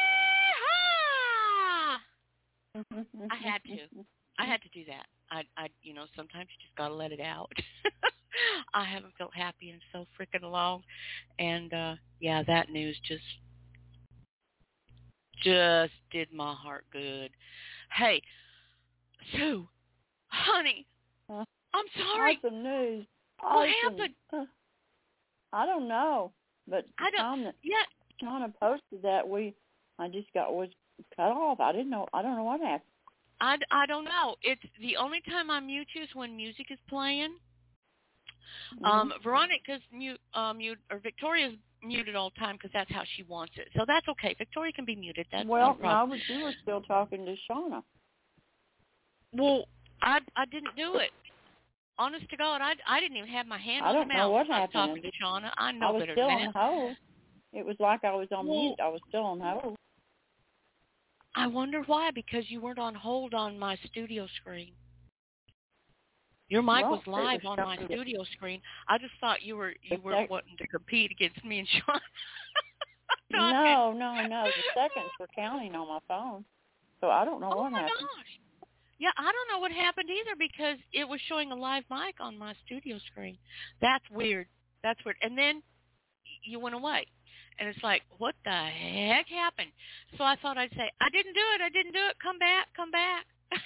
I had to do that. I sometimes you just got to let it out. I haven't felt happy in so freaking long. And, yeah, that news just did my heart good. Hey, Sue, honey, I'm sorry. Awesome news. What happened? I don't know, but Shauna posted that I just was cut off. I don't know what happened. I don't know. It's the only time I mute you is when music is playing. Veronica's mute, or Victoria's muted all the time because that's how she wants it. So that's okay. Victoria can be muted. That's no problem. No, but you were still talking to Shauna. Well, I didn't do it. honest to God, I didn't even have my hand I on the don't know mouse what when I was happened. talking to Shauna. I I know was better still than on that. hold. It was like I was on mute. I was still on hold. I wonder why, because you weren't on hold on my studio screen. Your mic was live on my studio screen. I just thought you were wanting to compete against me and Shauna. No. The seconds were counting on my phone. So I don't know what happened. Oh, my gosh. Yeah, I don't know what happened either because it was showing a live mic on my studio screen. That's weird. And then you went away. And it's like, what the heck happened? So I thought I'd say, I didn't do it. Come back.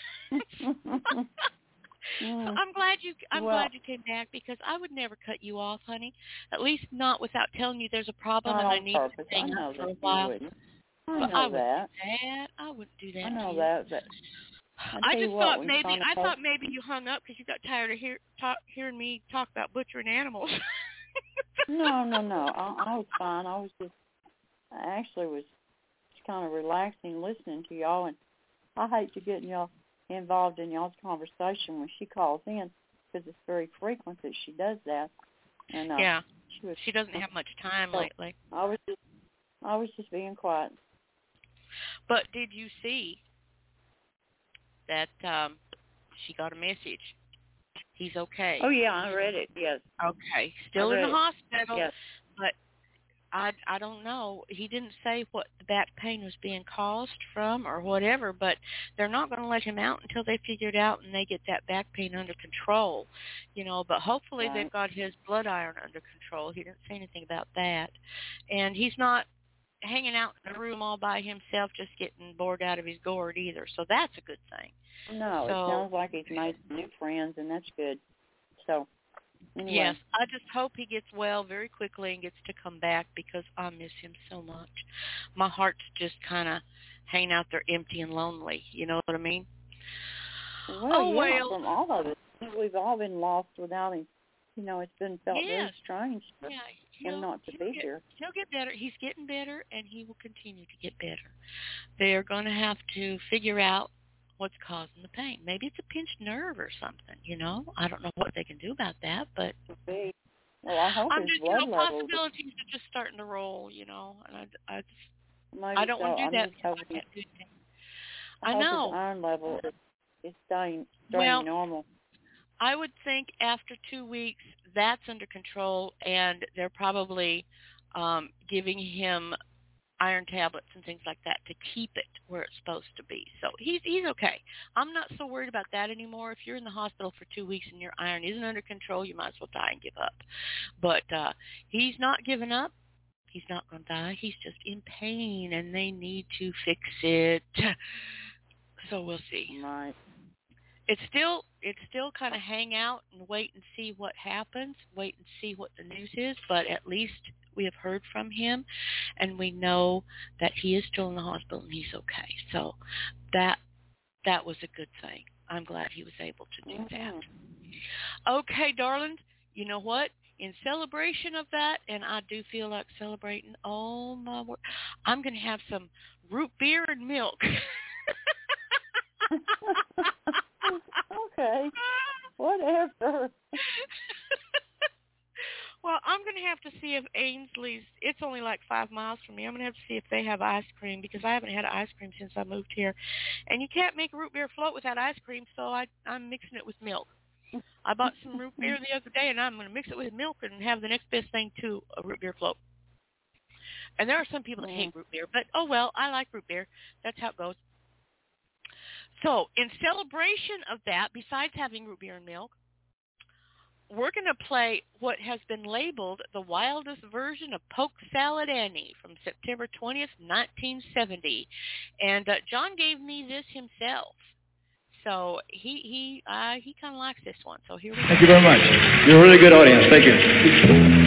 I'm glad you came back because I would never cut you off, honey. At least not without telling you there's a problem and I need to hang up for a while. I wouldn't do that. I know that, but I thought maybe you hung up because you got tired of hearing me talk about butchering animals. No. I was fine. I actually was just kind of relaxing, listening to y'all, and I hate to get y'all involved in y'all's conversation when she calls in because it's very frequent that she does that. And yeah, she doesn't have much time lately. I was just being quiet. But did you see that she got a message? He's okay. Oh, yeah, I read it, yes. Okay. Still in the hospital. Yes. But I don't know. He didn't say what the back pain was being caused from or whatever, but they're not going to let him out until they figure it out and they get that back pain under control, but hopefully they've got his blood iron under control. He didn't say anything about that. And he's not hanging out in a room all by himself just getting bored out of his gourd either, so that's a good thing. No, it sounds like he's made some new friends, and that's good. So, anyway. Yes, I just hope he gets well very quickly and gets to come back because I miss him so much. My heart's just kind of hanging out there empty and lonely, you know what I mean? Well, from all of it. We've all been lost without him. It's been felt very strange for him not to be here. He'll get better. He's getting better, and he will continue to get better. They're going to have to figure out what's causing the pain. Maybe it's a pinched nerve or something, I don't know what they can do about that, but well, I hope his blood levels. Possibilities are just starting to roll, and I don't want to do that. I know. His iron level is staying normal. I would think after 2 weeks that's under control, and they're probably giving him iron tablets and things like that to keep it where it's supposed to be. So he's okay. I'm not so worried about that anymore. If you're in the hospital for 2 weeks and your iron isn't under control, you might as well die and give up. But he's not giving up. He's not going to die. He's just in pain, and they need to fix it. So we'll see. Right. It's still kind of hang out and wait and see what happens, wait and see what the news is, but at least we have heard from him, and we know that he is still in the hospital and he's okay. So that was a good thing. I'm glad he was able to do that. Okay, darling, you know what? In celebration of that, and I do feel like celebrating, oh my word, I'm going to have some root beer and milk. Okay, whatever. Well, I'm going to have to see if Ainsley's, it's only like 5 miles from me. I'm going to have to see if they have ice cream because I haven't had ice cream since I moved here. And you can't make a root beer float without ice cream, so I'm mixing it with milk. I bought some root beer the other day, and I'm going to mix it with milk and have the next best thing to a root beer float. And there are some people that hate root beer, but oh well, I like root beer. That's how it goes. So, in celebration of that, besides having root beer and milk, we're going to play what has been labeled the wildest version of Polk Salad Annie from September 20th, 1970. And John gave me this himself. So he kind of likes this one. So here we go. Thank you very much. You're a really good audience. Thank you.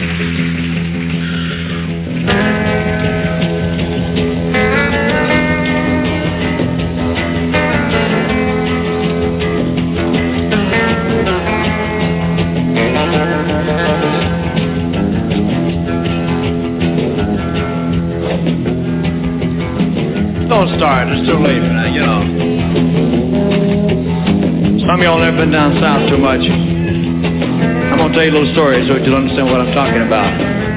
Don't start. It's too late for that, Some of y'all never been down south too much. I'll tell you a little story so that you'll understand what I'm talking about.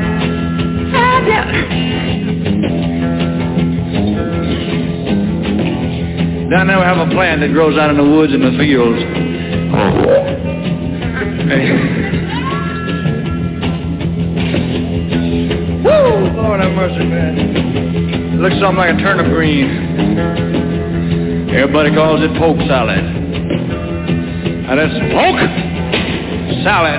Down there we have a plant that grows out in the woods and the fields. Woo! Lord have mercy, man. It looks something like a turnip green. Everybody calls it poke salad. And it's poke salad.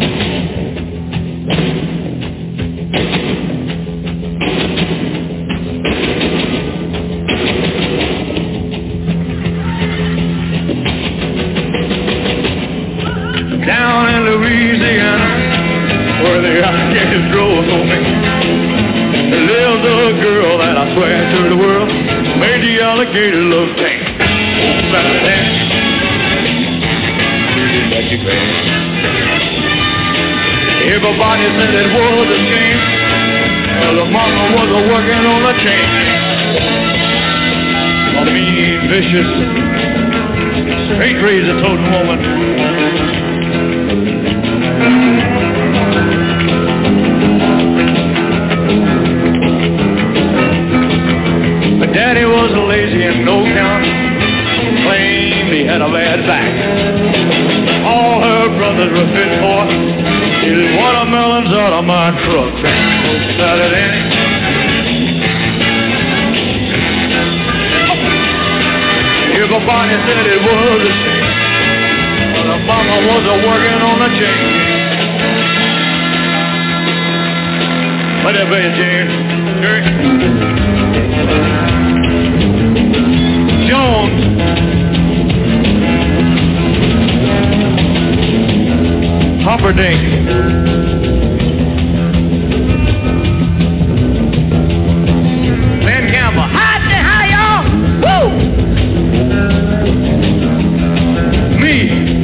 Down in Louisiana, where the alligators grow so big, there lives a girl that I swear to the world made the alligator look tame. Oh, Saturday, that you grand. Everybody said it was a shame. Well, the mama was working on a chain. A mean, vicious, straight razor toting woman. But Daddy was lazy and no count, claimed he had a bad back. All her brothers were fit for eating watermelons out of my truck. Saturday. Everybody said it was a shame. Well, the mama was working on a chain. Whatever it is, Jones. Humperdinck. Ben Campbell. Hi, y'all. Woo! Me.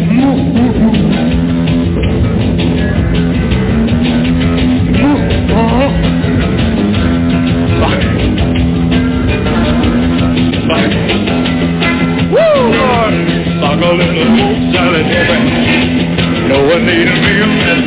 No one needed me a minute.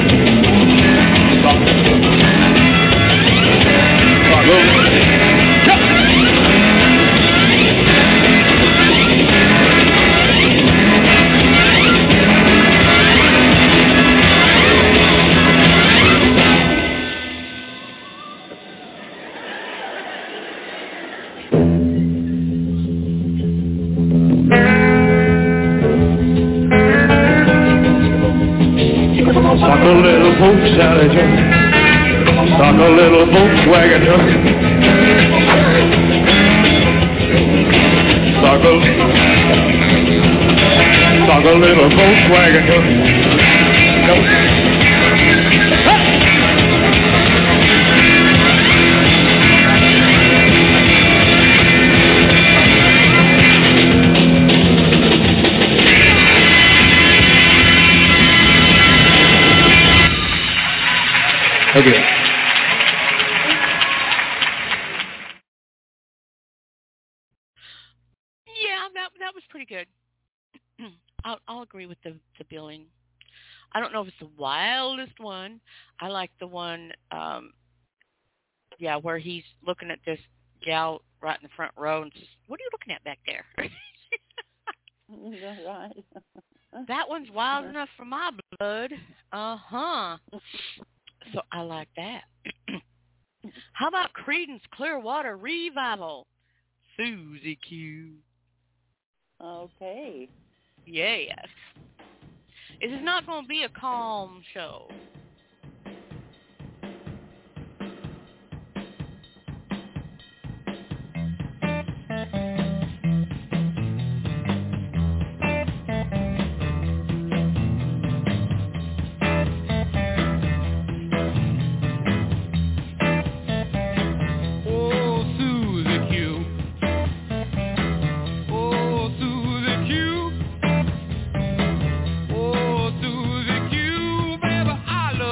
Stock a little poke salad junk. Stock a little Volkswagen truck. Stock a little Volkswagen truck. Okay. Yeah, that was pretty good. I'll agree with the billing. I don't know if it's the wildest one. I like the one, where he's looking at this gal right in the front row and says, "What are you looking at back there?" Right. That one's wild enough for my blood. Uh-huh. So I like that. How about Creedence Clearwater Revival? Susie Q. Okay. Yes. It is not going to be a calm show. Oh, Susie Q, baby, I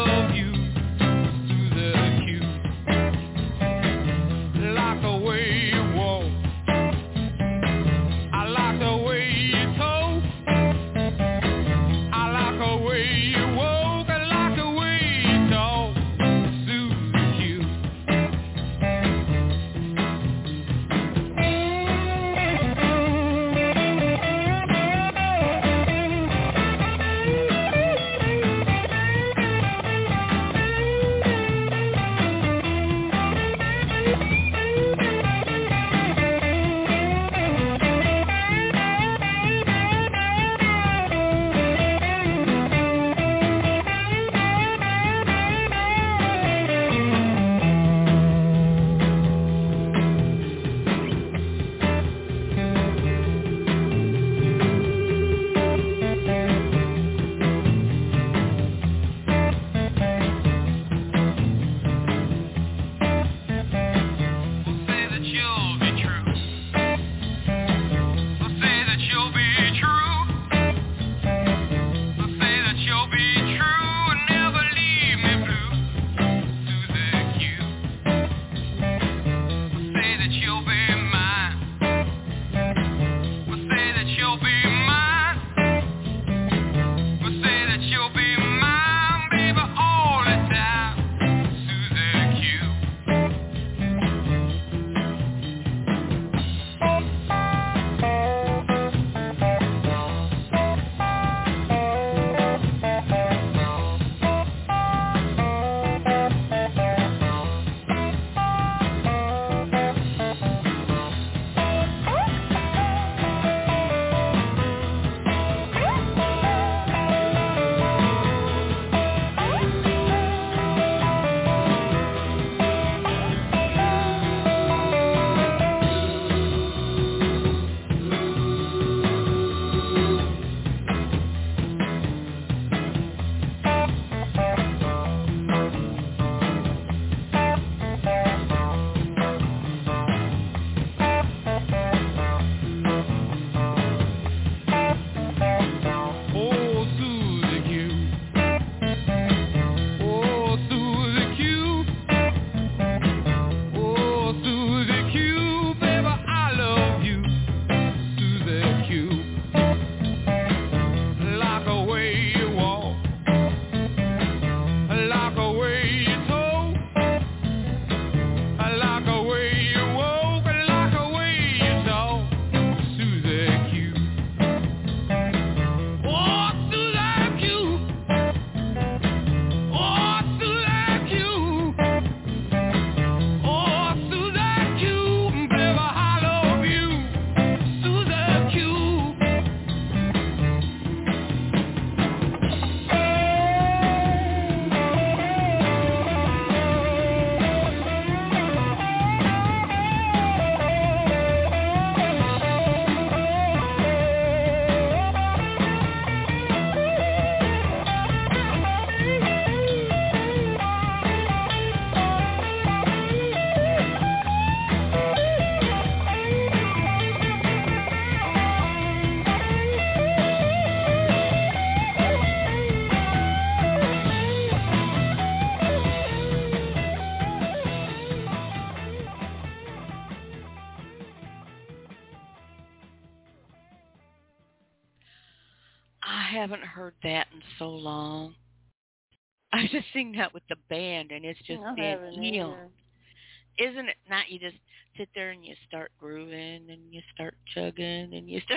I haven't heard that in so long. I just sing that with the band, and it's just been eons. Isn't it not? You just sit there and you start grooving and you start chugging and you start...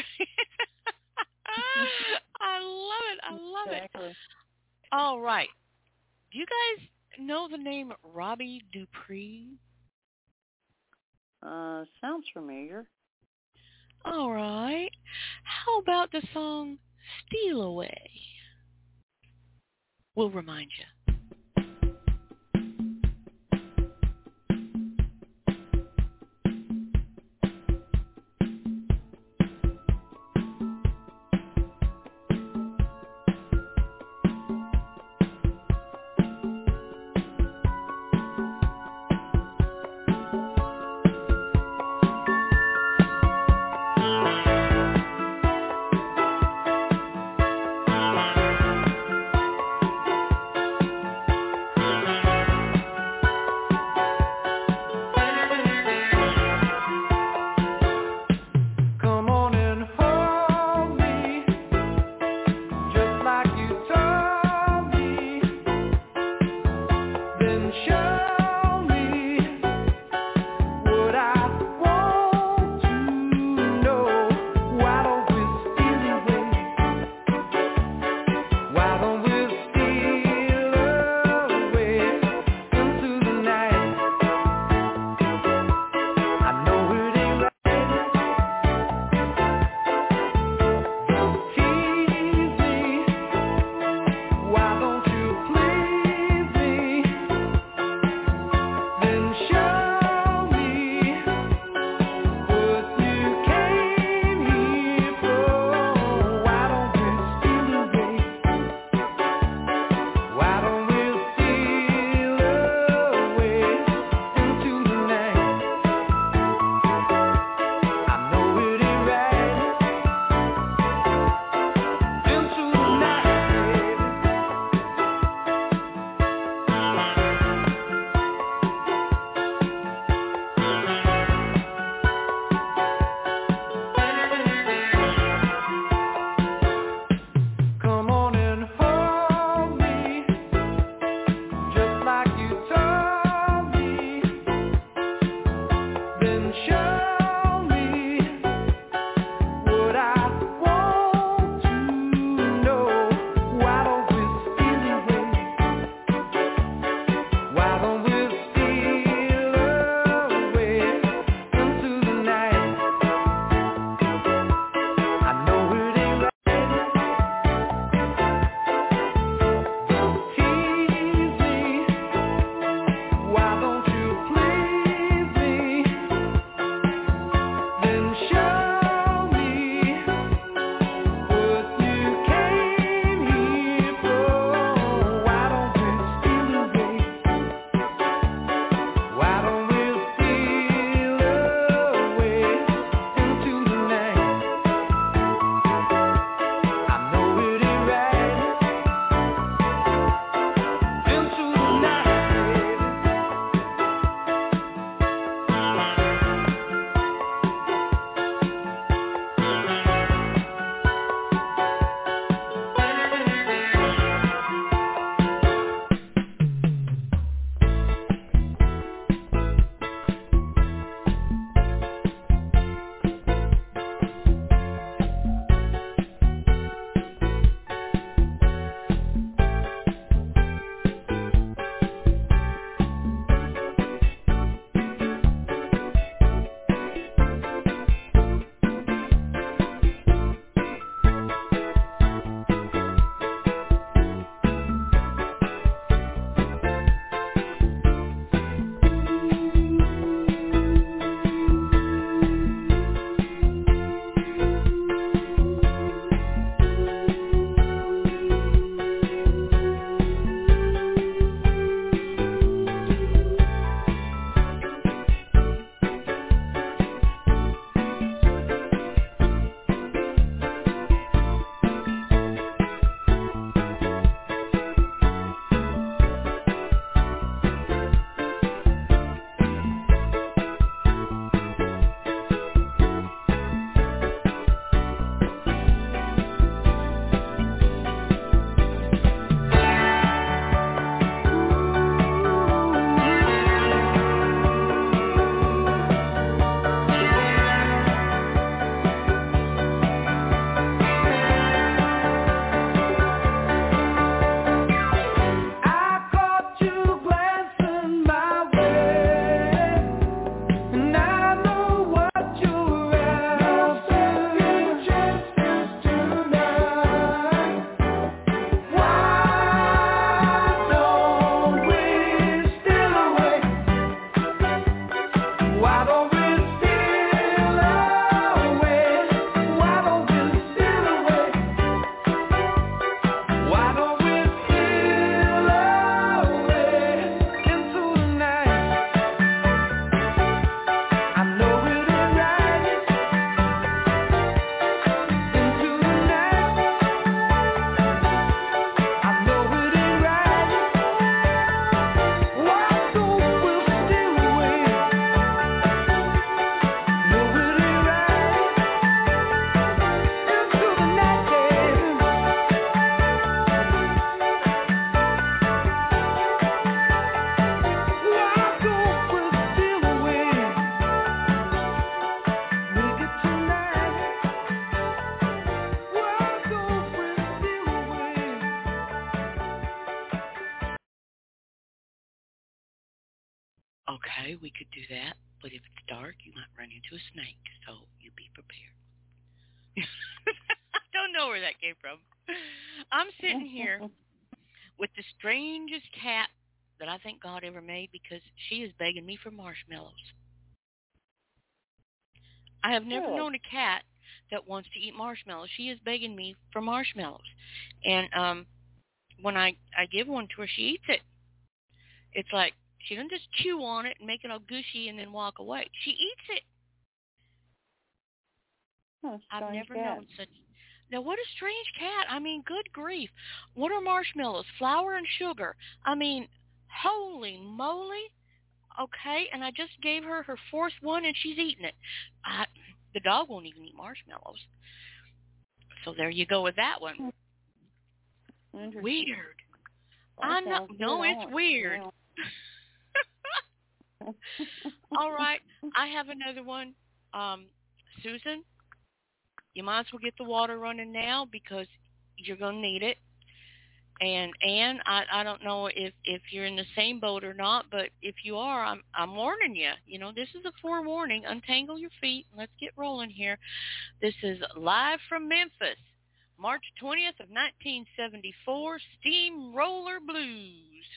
I love it. I love it. All right. Do you guys know the name Robbie Dupree? Sounds familiar. All right. How about the song Steal Away? We'll remind you. okay, we could do that, but if it's dark, you might run into a snake, so you be prepared. I don't know where that came from. I'm sitting here with the strangest cat that I think God ever made because she is begging me for marshmallows. I have never known a cat that wants to eat marshmallows. She is begging me for marshmallows. And when I give one to her, she eats it. It's like she doesn't just chew on it and make it all gushy and then walk away. She eats it. Oh, I've never known such. Now, what a strange cat. I mean, good grief. What are marshmallows? Flour and sugar. I mean, holy moly. Okay, and I just gave her her fourth one, and she's eating it. The dog won't even eat marshmallows. So there you go with that one. Weird. I'm not. No, it's weird. All right, I have another one. Susan, you might as well get the water running now because you're going to need it. And Ann, I don't know if you're in the same boat or not, but if you are, I'm warning you. You know, this is a forewarning. Untangle your feet. Let's get rolling here. This is live from Memphis, March 20th of 1974, Steamroller Blues.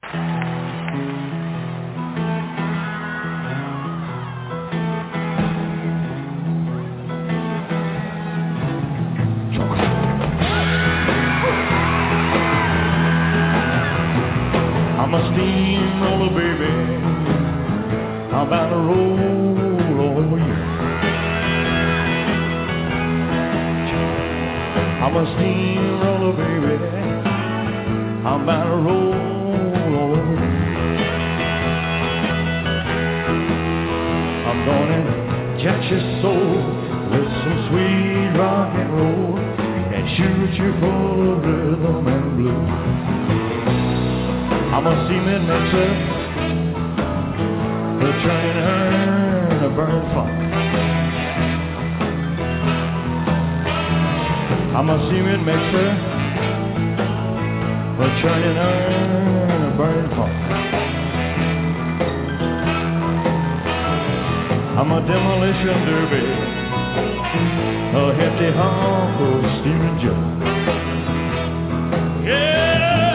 I'm a steamroller, baby. I'm about to roll over you. I'm a steamroller, baby. I'm about to roll over you. I'm gonna jet your soul with some sweet rock and roll and shoot you full of rhythm and blues. I'm a cement mixer, the train her to burn funk. I'm a cement mixer, the train her to burn funk. I'm a demolition derby, a hefty hunk of steaming Joe. Yeah!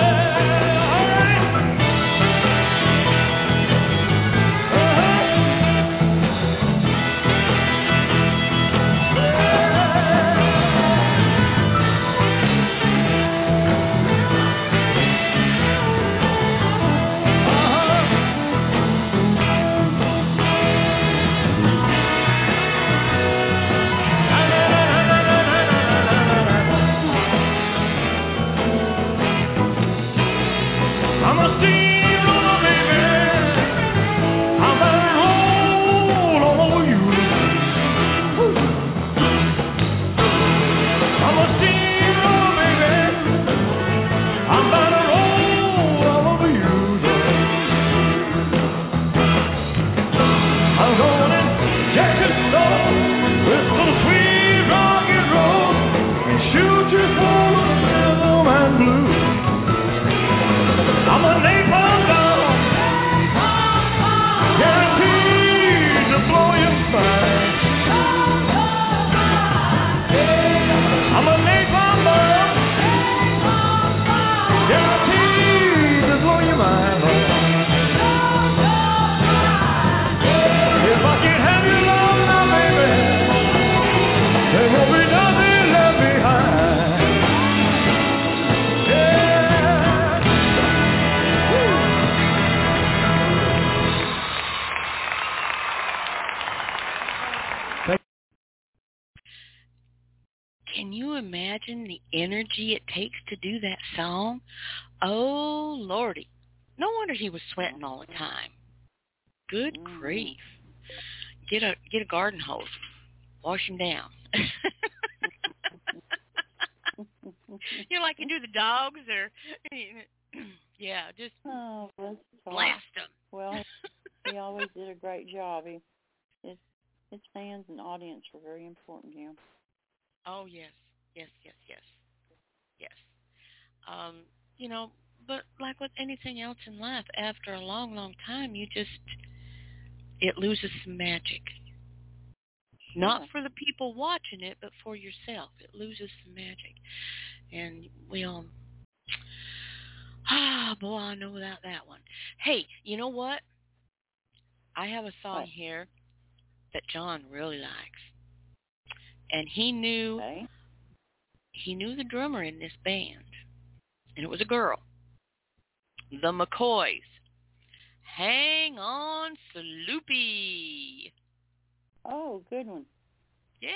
Can you imagine the energy it takes to do that song? Oh, Lordy. No wonder he was sweating all the time. Good grief. Get a garden hose. Wash him down. You know, like you do the dogs or, yeah, just blast them. Well, he always did a great job. His fans and audience were very important to him. Oh, yes. Yes. You know, but like with anything else in life, after a long, long time, you just, it loses some magic. Not for the people watching it, but for yourself. It loses some magic. And we all, boy, I know about that one. Hey, you know what? I have a song here that John really likes. And he knew the drummer in this band. And it was a girl. The McCoys. Hang on, Sloopy. Oh, good one. Yeah.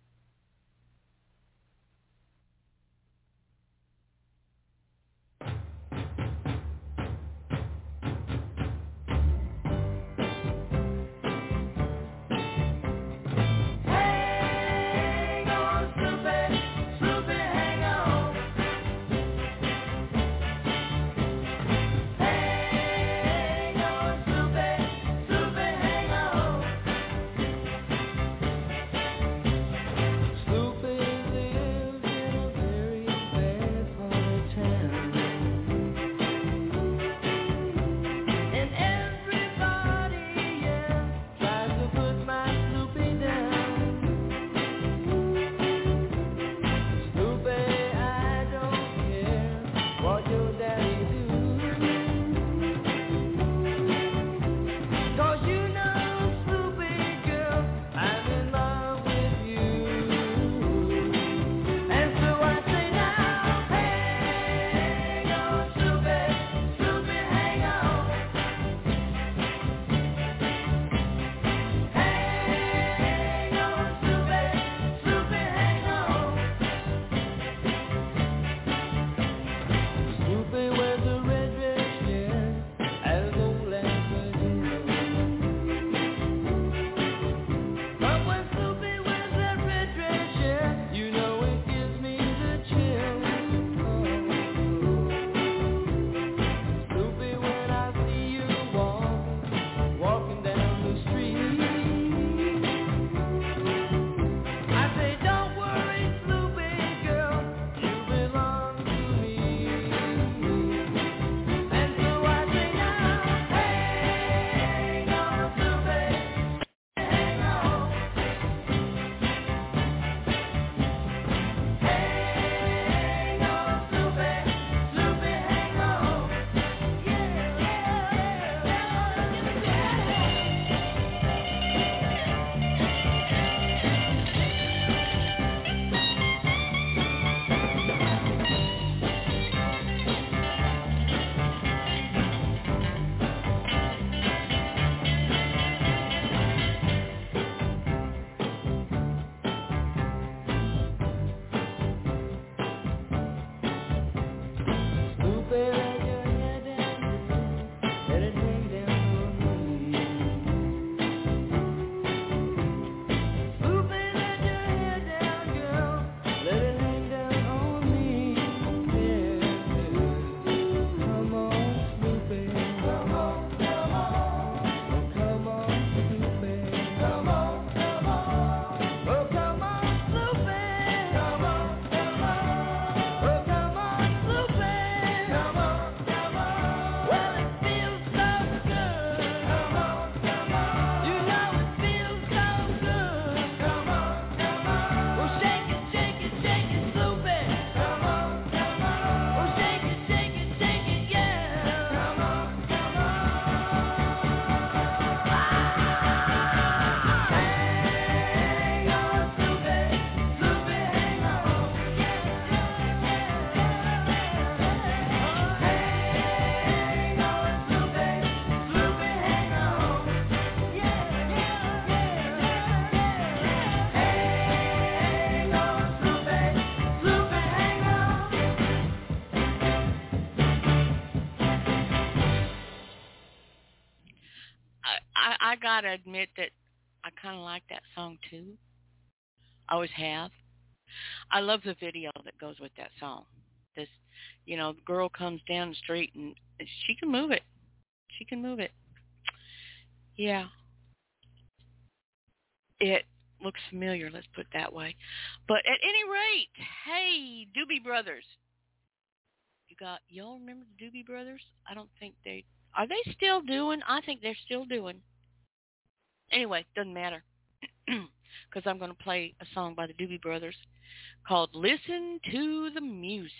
I gotta admit that I kind of like that song too. I always have. I love the video that goes with that song. This, the girl comes down the street and she can move it. She can move it. Yeah. It looks familiar, let's put it that way. But at any rate, hey, Doobie Brothers. Y'all remember the Doobie Brothers? I don't think are they still doing? I think they're still doing. Anyway, doesn't matter because I'm going to play a song by the Doobie Brothers called Listen to the Music.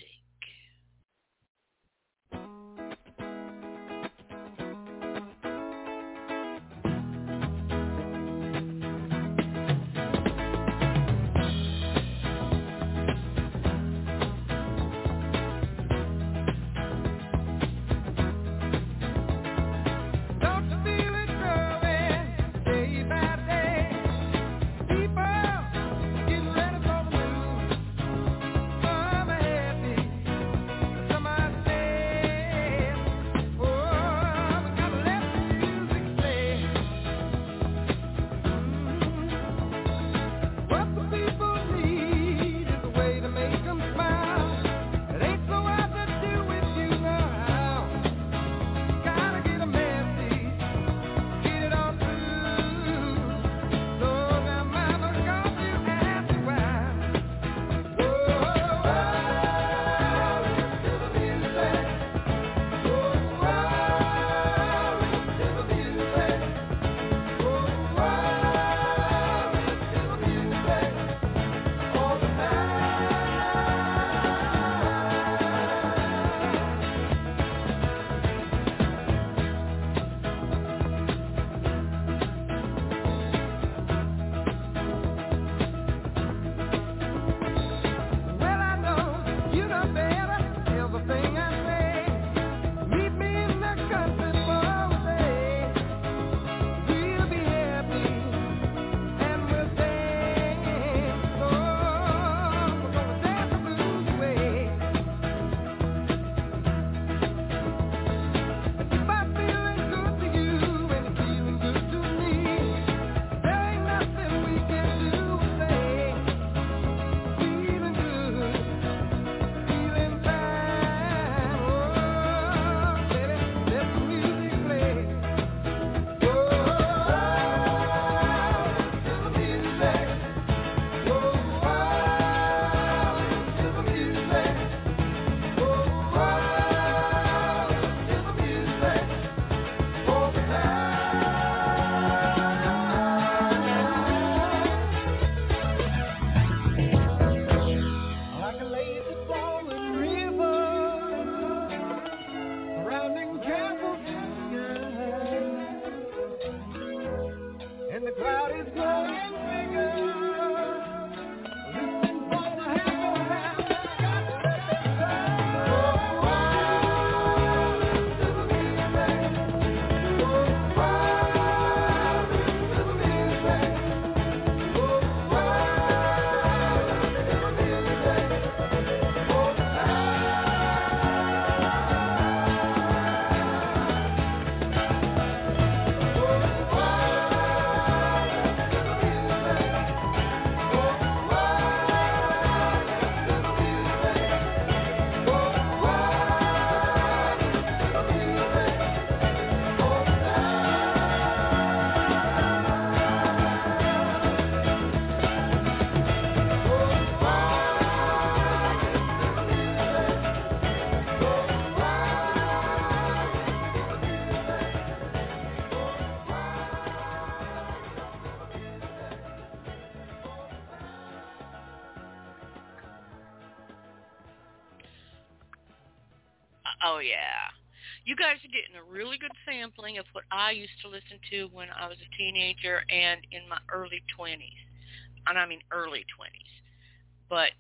Oh, yeah. You guys are getting a really good sampling of what I used to listen to when I was a teenager and in my early 20s. And I mean early 20s. But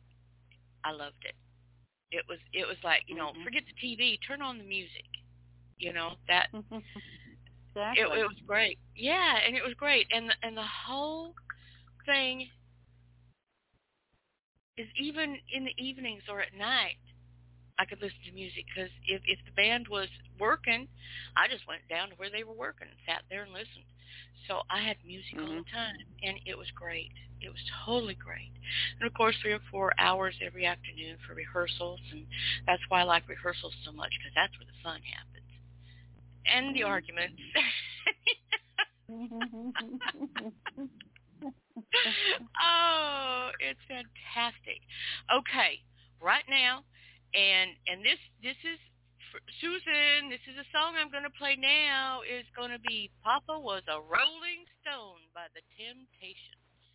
I loved it. It was like, you know, forget the TV, turn on the music. You know, that exactly. It was great. Yeah, and it was great. And the whole thing is, even in the evenings or at night, I could listen to music, because if the band was working, I just went down to where they were working and sat there and listened. So I had music all the time, and it was great. It was totally great. And, of course, 3 or 4 hours every afternoon for rehearsals, and that's why I like rehearsals so much, because that's where the fun happens. And the arguments. Oh, it's fantastic. Okay, right now, and this is Susan, this is a song I'm going to play now. Is going to be Papa Was a Rolling Stone by the Temptations.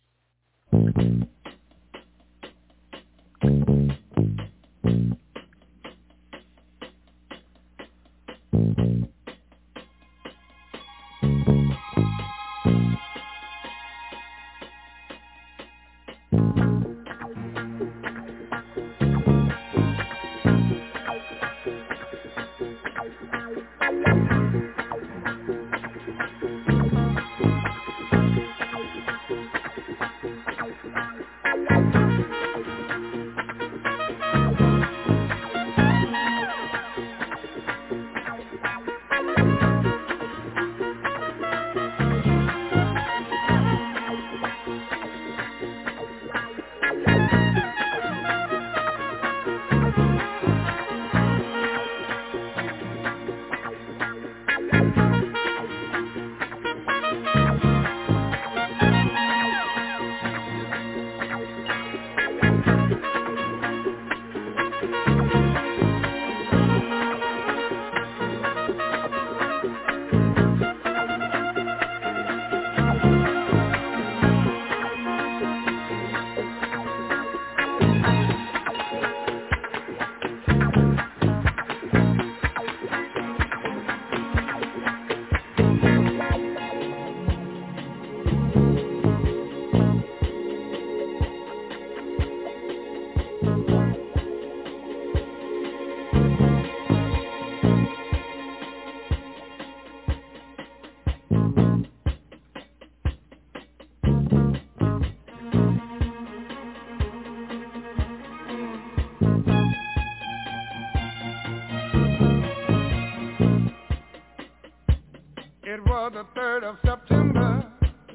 It was the 3rd of September.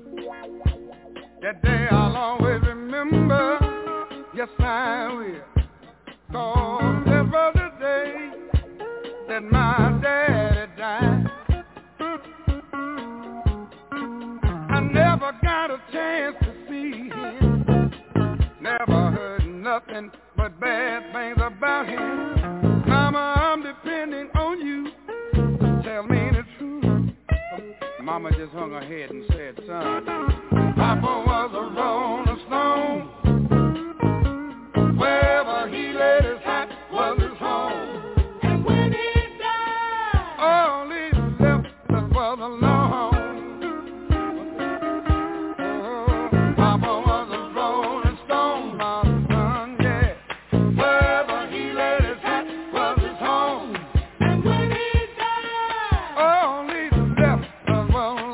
That day I'll always remember. Yes, I will. 'Cause that was the day that my daddy died. I never got a chance to see him. Never heard nothing but bad things about him. Mama, I'm depending on you. Tell me the truth. Mama just hung her head and said, son, Papa was a rolling stone. Wherever he laid his hat was his home. And when he died, all he left us was alone. Oh, Papa was a rolling stone, my son, yeah. Wherever he laid his hat was his home. And when he died, all he left us was alone.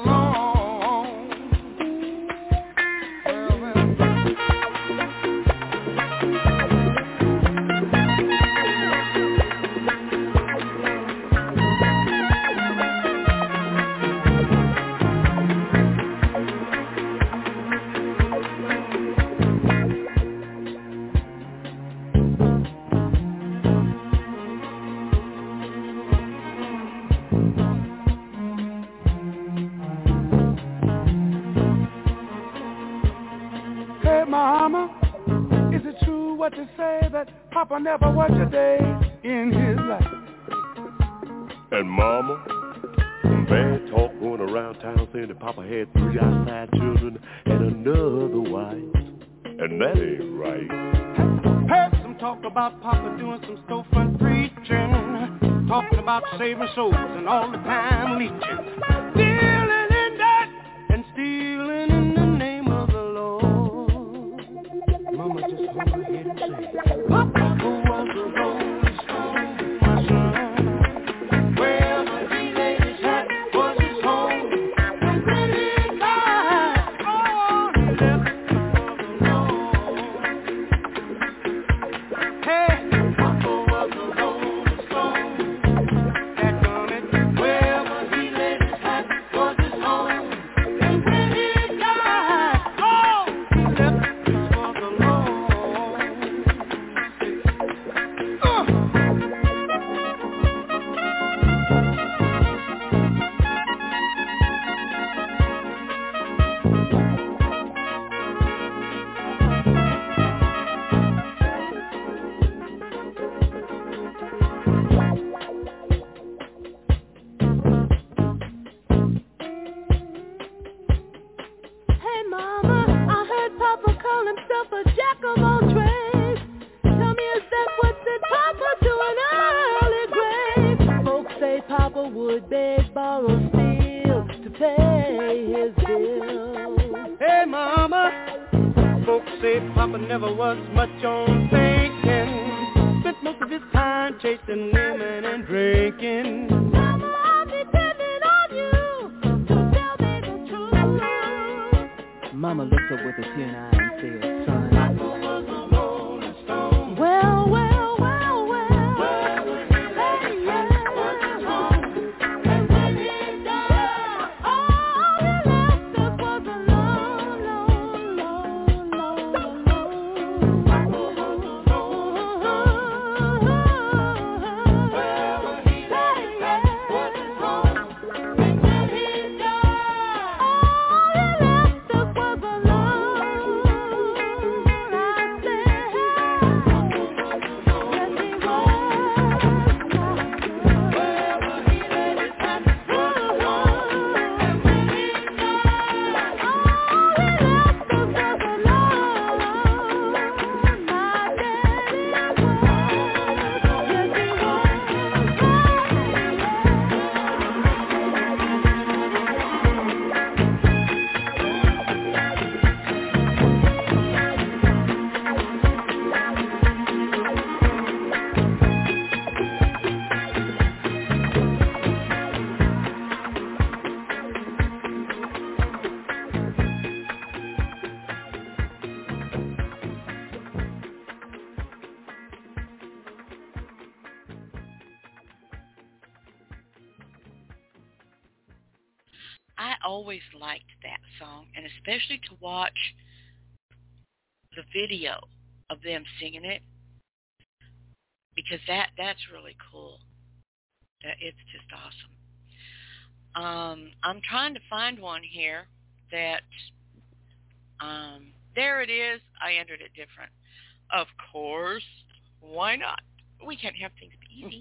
Hey, Mama, is it true what they say that Papa never worked a day in his life? And Mama, some bad talk going around town saying that Papa had 3 outside children and another wife. And that ain't right. Heard some talk about Papa doing some storefront preaching, talking about saving souls and all the time leeching, dealing in that and stealing in the name of the Lord. Mama just hung her head and said, Papa was a rolling stone, my son. Wherever he laid his hat was his home. And when he died, all he left was alone. Hey, Papa was a rolling stone. That done it. Wherever he laid his hat was his home. And when he died, all he left was alone. Papa never was much on thinking. Spent most of his time chasing women and drinking. Mama, I'm depending on you to tell me the truth. Mama looks up with a tear in her eye and says, son, well, I always liked that song, and especially to watch the video of them singing it, because that's really cool. It's just awesome. I'm trying to find one here that, there it is. I entered it different. Of course. Why not? We can't have things be easy.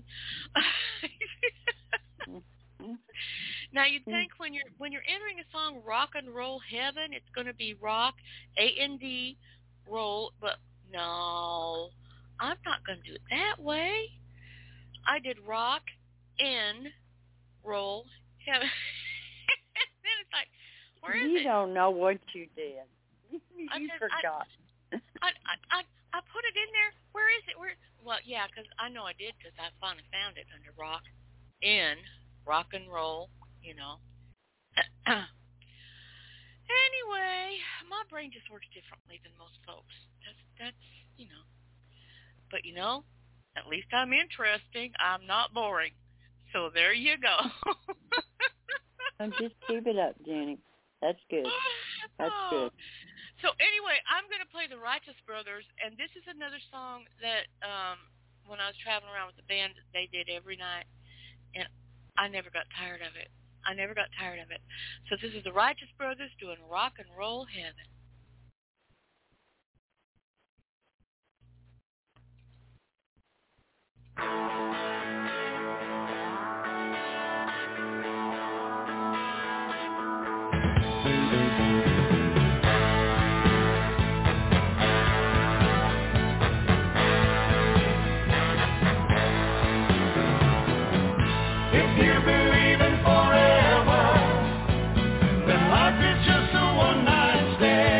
Now you'd think when you're entering a song Rock and Roll Heaven, it's going to be rock, A-N-D, roll, but no, I'm not going to do it that way. I did rock, N, roll, heaven. Then it's like, where is it? You don't know what you did. You forgot. I put it in there. Where is it? Well, yeah, because I know I did, because I finally found it under rock, N, rock and roll, you know. Anyway, my brain just works differently than most folks. That's you know. But, you know, at least I'm interesting. I'm not boring. So there you go. Just keep it up, Jenny. That's good. That's good. So anyway, I'm going to play the Righteous Brothers, and this is another song that when I was traveling around with the band, they did every night, and I never got tired of it. So this is the Righteous Brothers doing Rock and Roll Heaven. If you believe in forever, then life is just a one-night stand.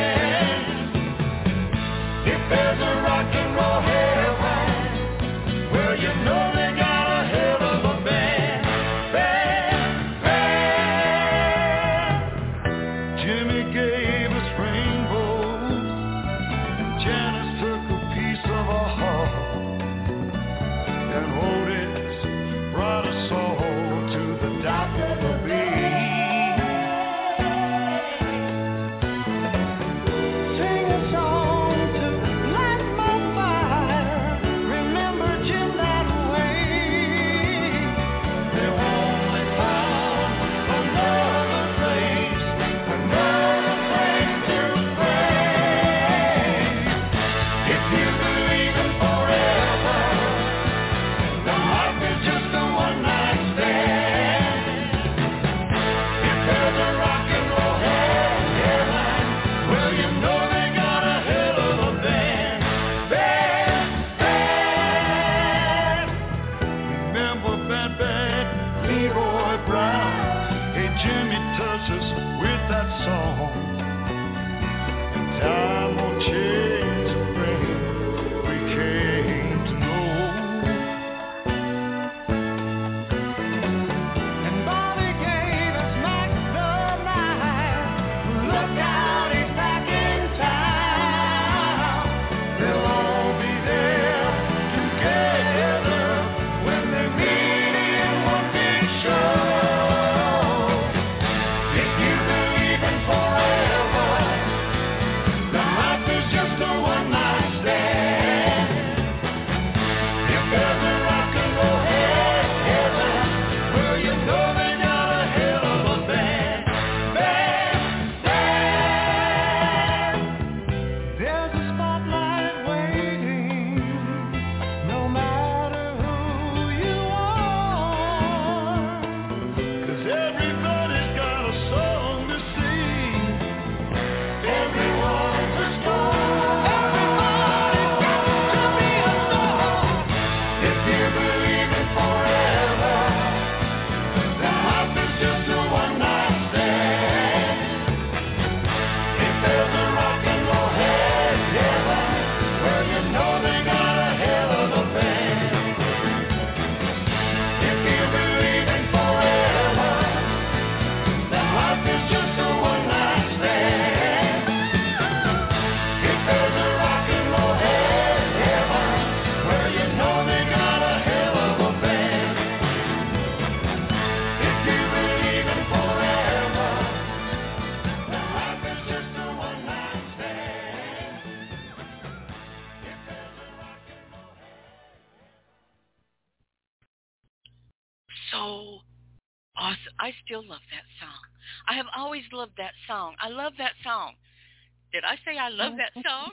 so awesome. I still love that song. I have always loved that song. I love that song. Did I say I love that song?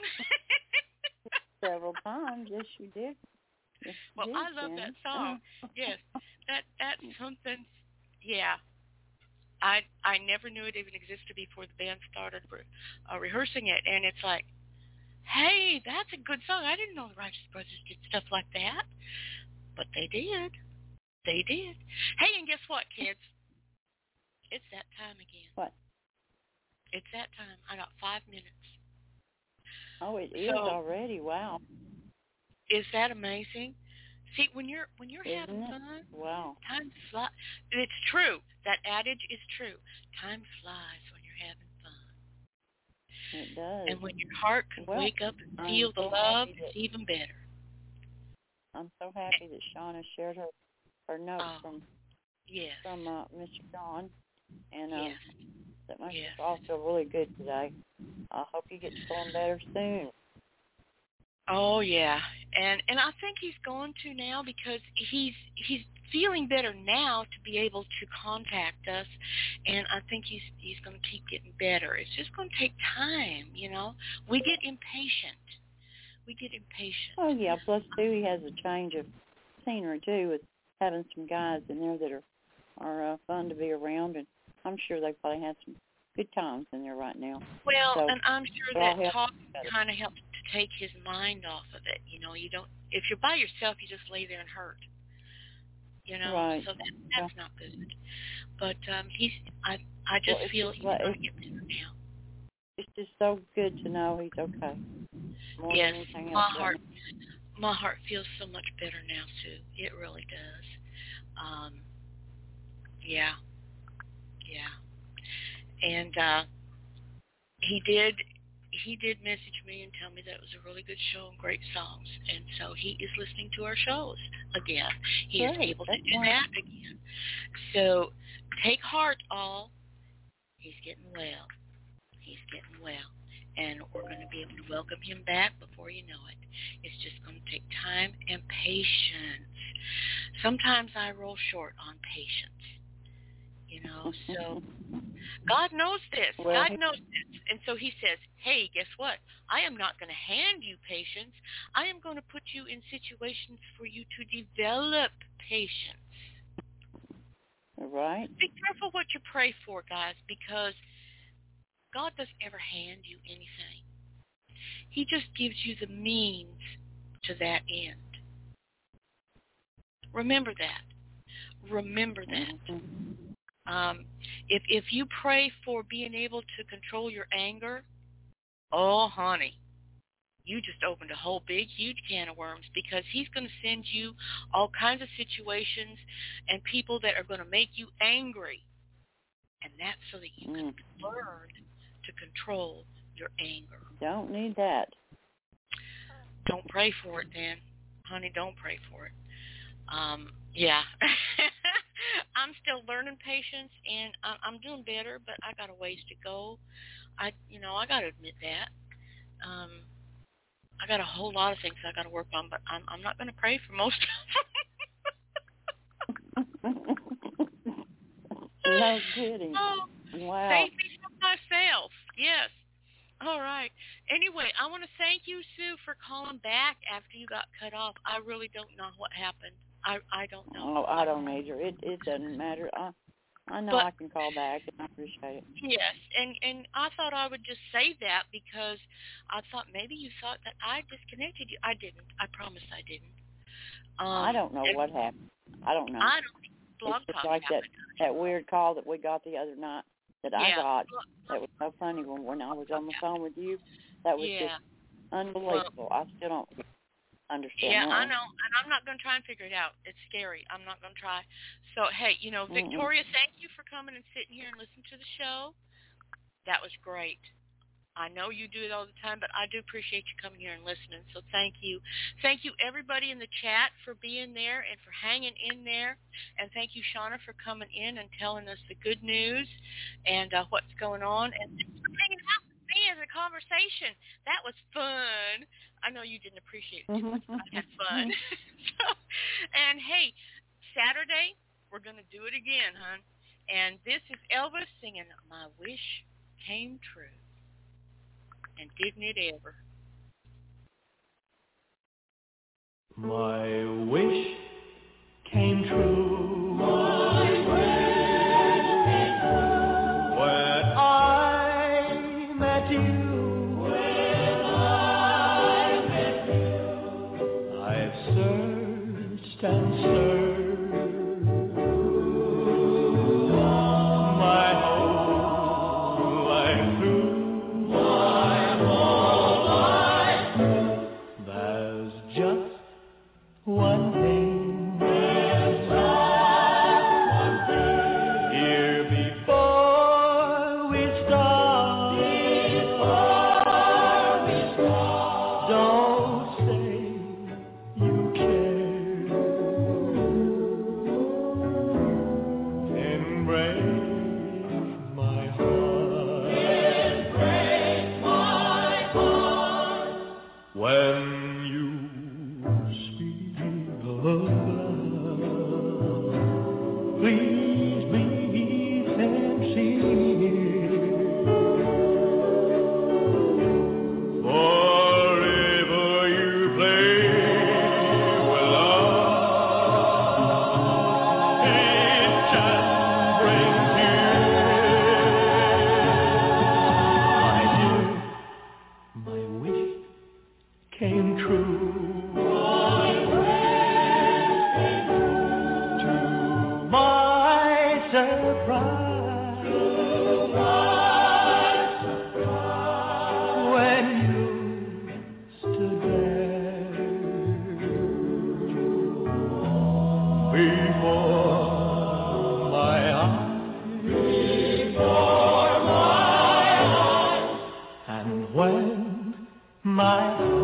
Several times. Yes, you did. Yes, you well, did, I love Jen. that song. Yes, that's something. Yeah, I never knew it even existed before the band started rehearsing it, and it's like, hey, that's a good song. I didn't know the Righteous Brothers did stuff like that, but they did. They did. Hey, and guess what, kids? It's that time again. What? It's that time. I got 5 minutes. Oh, it is already. Wow. Is that amazing? See, when you're Isn't having it? fun, Wow. time flies. It's true. That adage is true. Time flies when you're having fun. It does. And when your heart can wake up and feel the love, it's even better. I'm so happy that Shauna shared her notes from Mr. John, and that makes us all feel really good today. I hope you get feeling better soon. Oh yeah, and I think he's going to now because he's feeling better now to be able to contact us, and I think he's going to keep getting better. It's just going to take time, you know. We get impatient. Oh yeah, plus too he has a change of scenery too, with having some guys in there that are fun to be around, and I'm sure they probably had some good times in there right now. Well, so, and I'm sure that talking kind of helps to take his mind off of it. You know, you don't. If you're by yourself, you just lay there and hurt. You know, right. so that's not good. But I just feel he's going to get better now. It's just so good to know he's okay. Yes, my heart feels so much better now, Sue. It really does. Yeah. And he did message me and tell me that it was a really good show and great songs. And so he is listening to our shows again. He is able to do that again. So take heart, all. He's getting well. And we're going to be able to welcome him back before you know it. It's just going to take time and patience. Sometimes I roll short on patience. You know, so God knows this. God knows this. And so he says, hey, guess what? I am not going to hand you patience. I am going to put you in situations for you to develop patience. Right. Be careful what you pray for, guys, because God doesn't ever hand you anything. He just gives you the means to that end. Remember that. If you pray for being able to control your anger, oh, honey, you just opened a whole big, huge can of worms, because he's going to send you all kinds of situations and people that are going to make you angry. And that's so that you can learn to control your anger. Don't need that. Don't pray for it, then. Honey, don't pray for it. Yeah. I'm still learning patience, and I'm doing better, but I got a ways to go. I got to admit that. I got a whole lot of things I got to work on, but I'm not going to pray for most of them. No kidding. Oh, wow. Save me from myself. Yes. All right. Anyway, I want to thank you, Sue, for calling back after you got cut off. I really don't know what happened. I don't know. Oh, I don't either. It doesn't matter. I know I can call back, and I appreciate it. Yes, and I thought I would just say that because I thought maybe you thought that I disconnected you. I didn't. I promise I didn't. I don't know what happened. I don't know. I don't think Blog it's just Talk like happened. that weird call that we got the other night that I Yeah. got. That was so funny when I was on the phone with you. That was just unbelievable. I still don't understand Yeah, that. I know, and I'm not going to try and figure it out. It's scary. I'm not going to try. So, hey, Victoria, thank you for coming and sitting here and listening to the show. That was great. I know you do it all the time, but I do appreciate you coming here and listening, so thank you. Thank you, everybody in the chat, for being there and for hanging in there, and thank you, Shauna, for coming in and telling us the good news and what's going on, and for hanging out with me as a conversation. That was fun. I know you didn't appreciate it too much, but I had fun. And, hey, Saturday, we're going to do it again, hon. And this is Elvis singing My Wish Came True. And didn't it ever? My wish came true. My wish came true. When I met you. I've searched and searched my whole life through. My whole life through. There's just one thing. There's just one thing. Here before we start. Before we start. Don't say you care. Embrace my heart. Embrace my heart. When you speak of love, please be sincere. Forever you play with love, it just brings tears. My dear, my wish came true. To my surprise, when you stood there before my eyes, and when my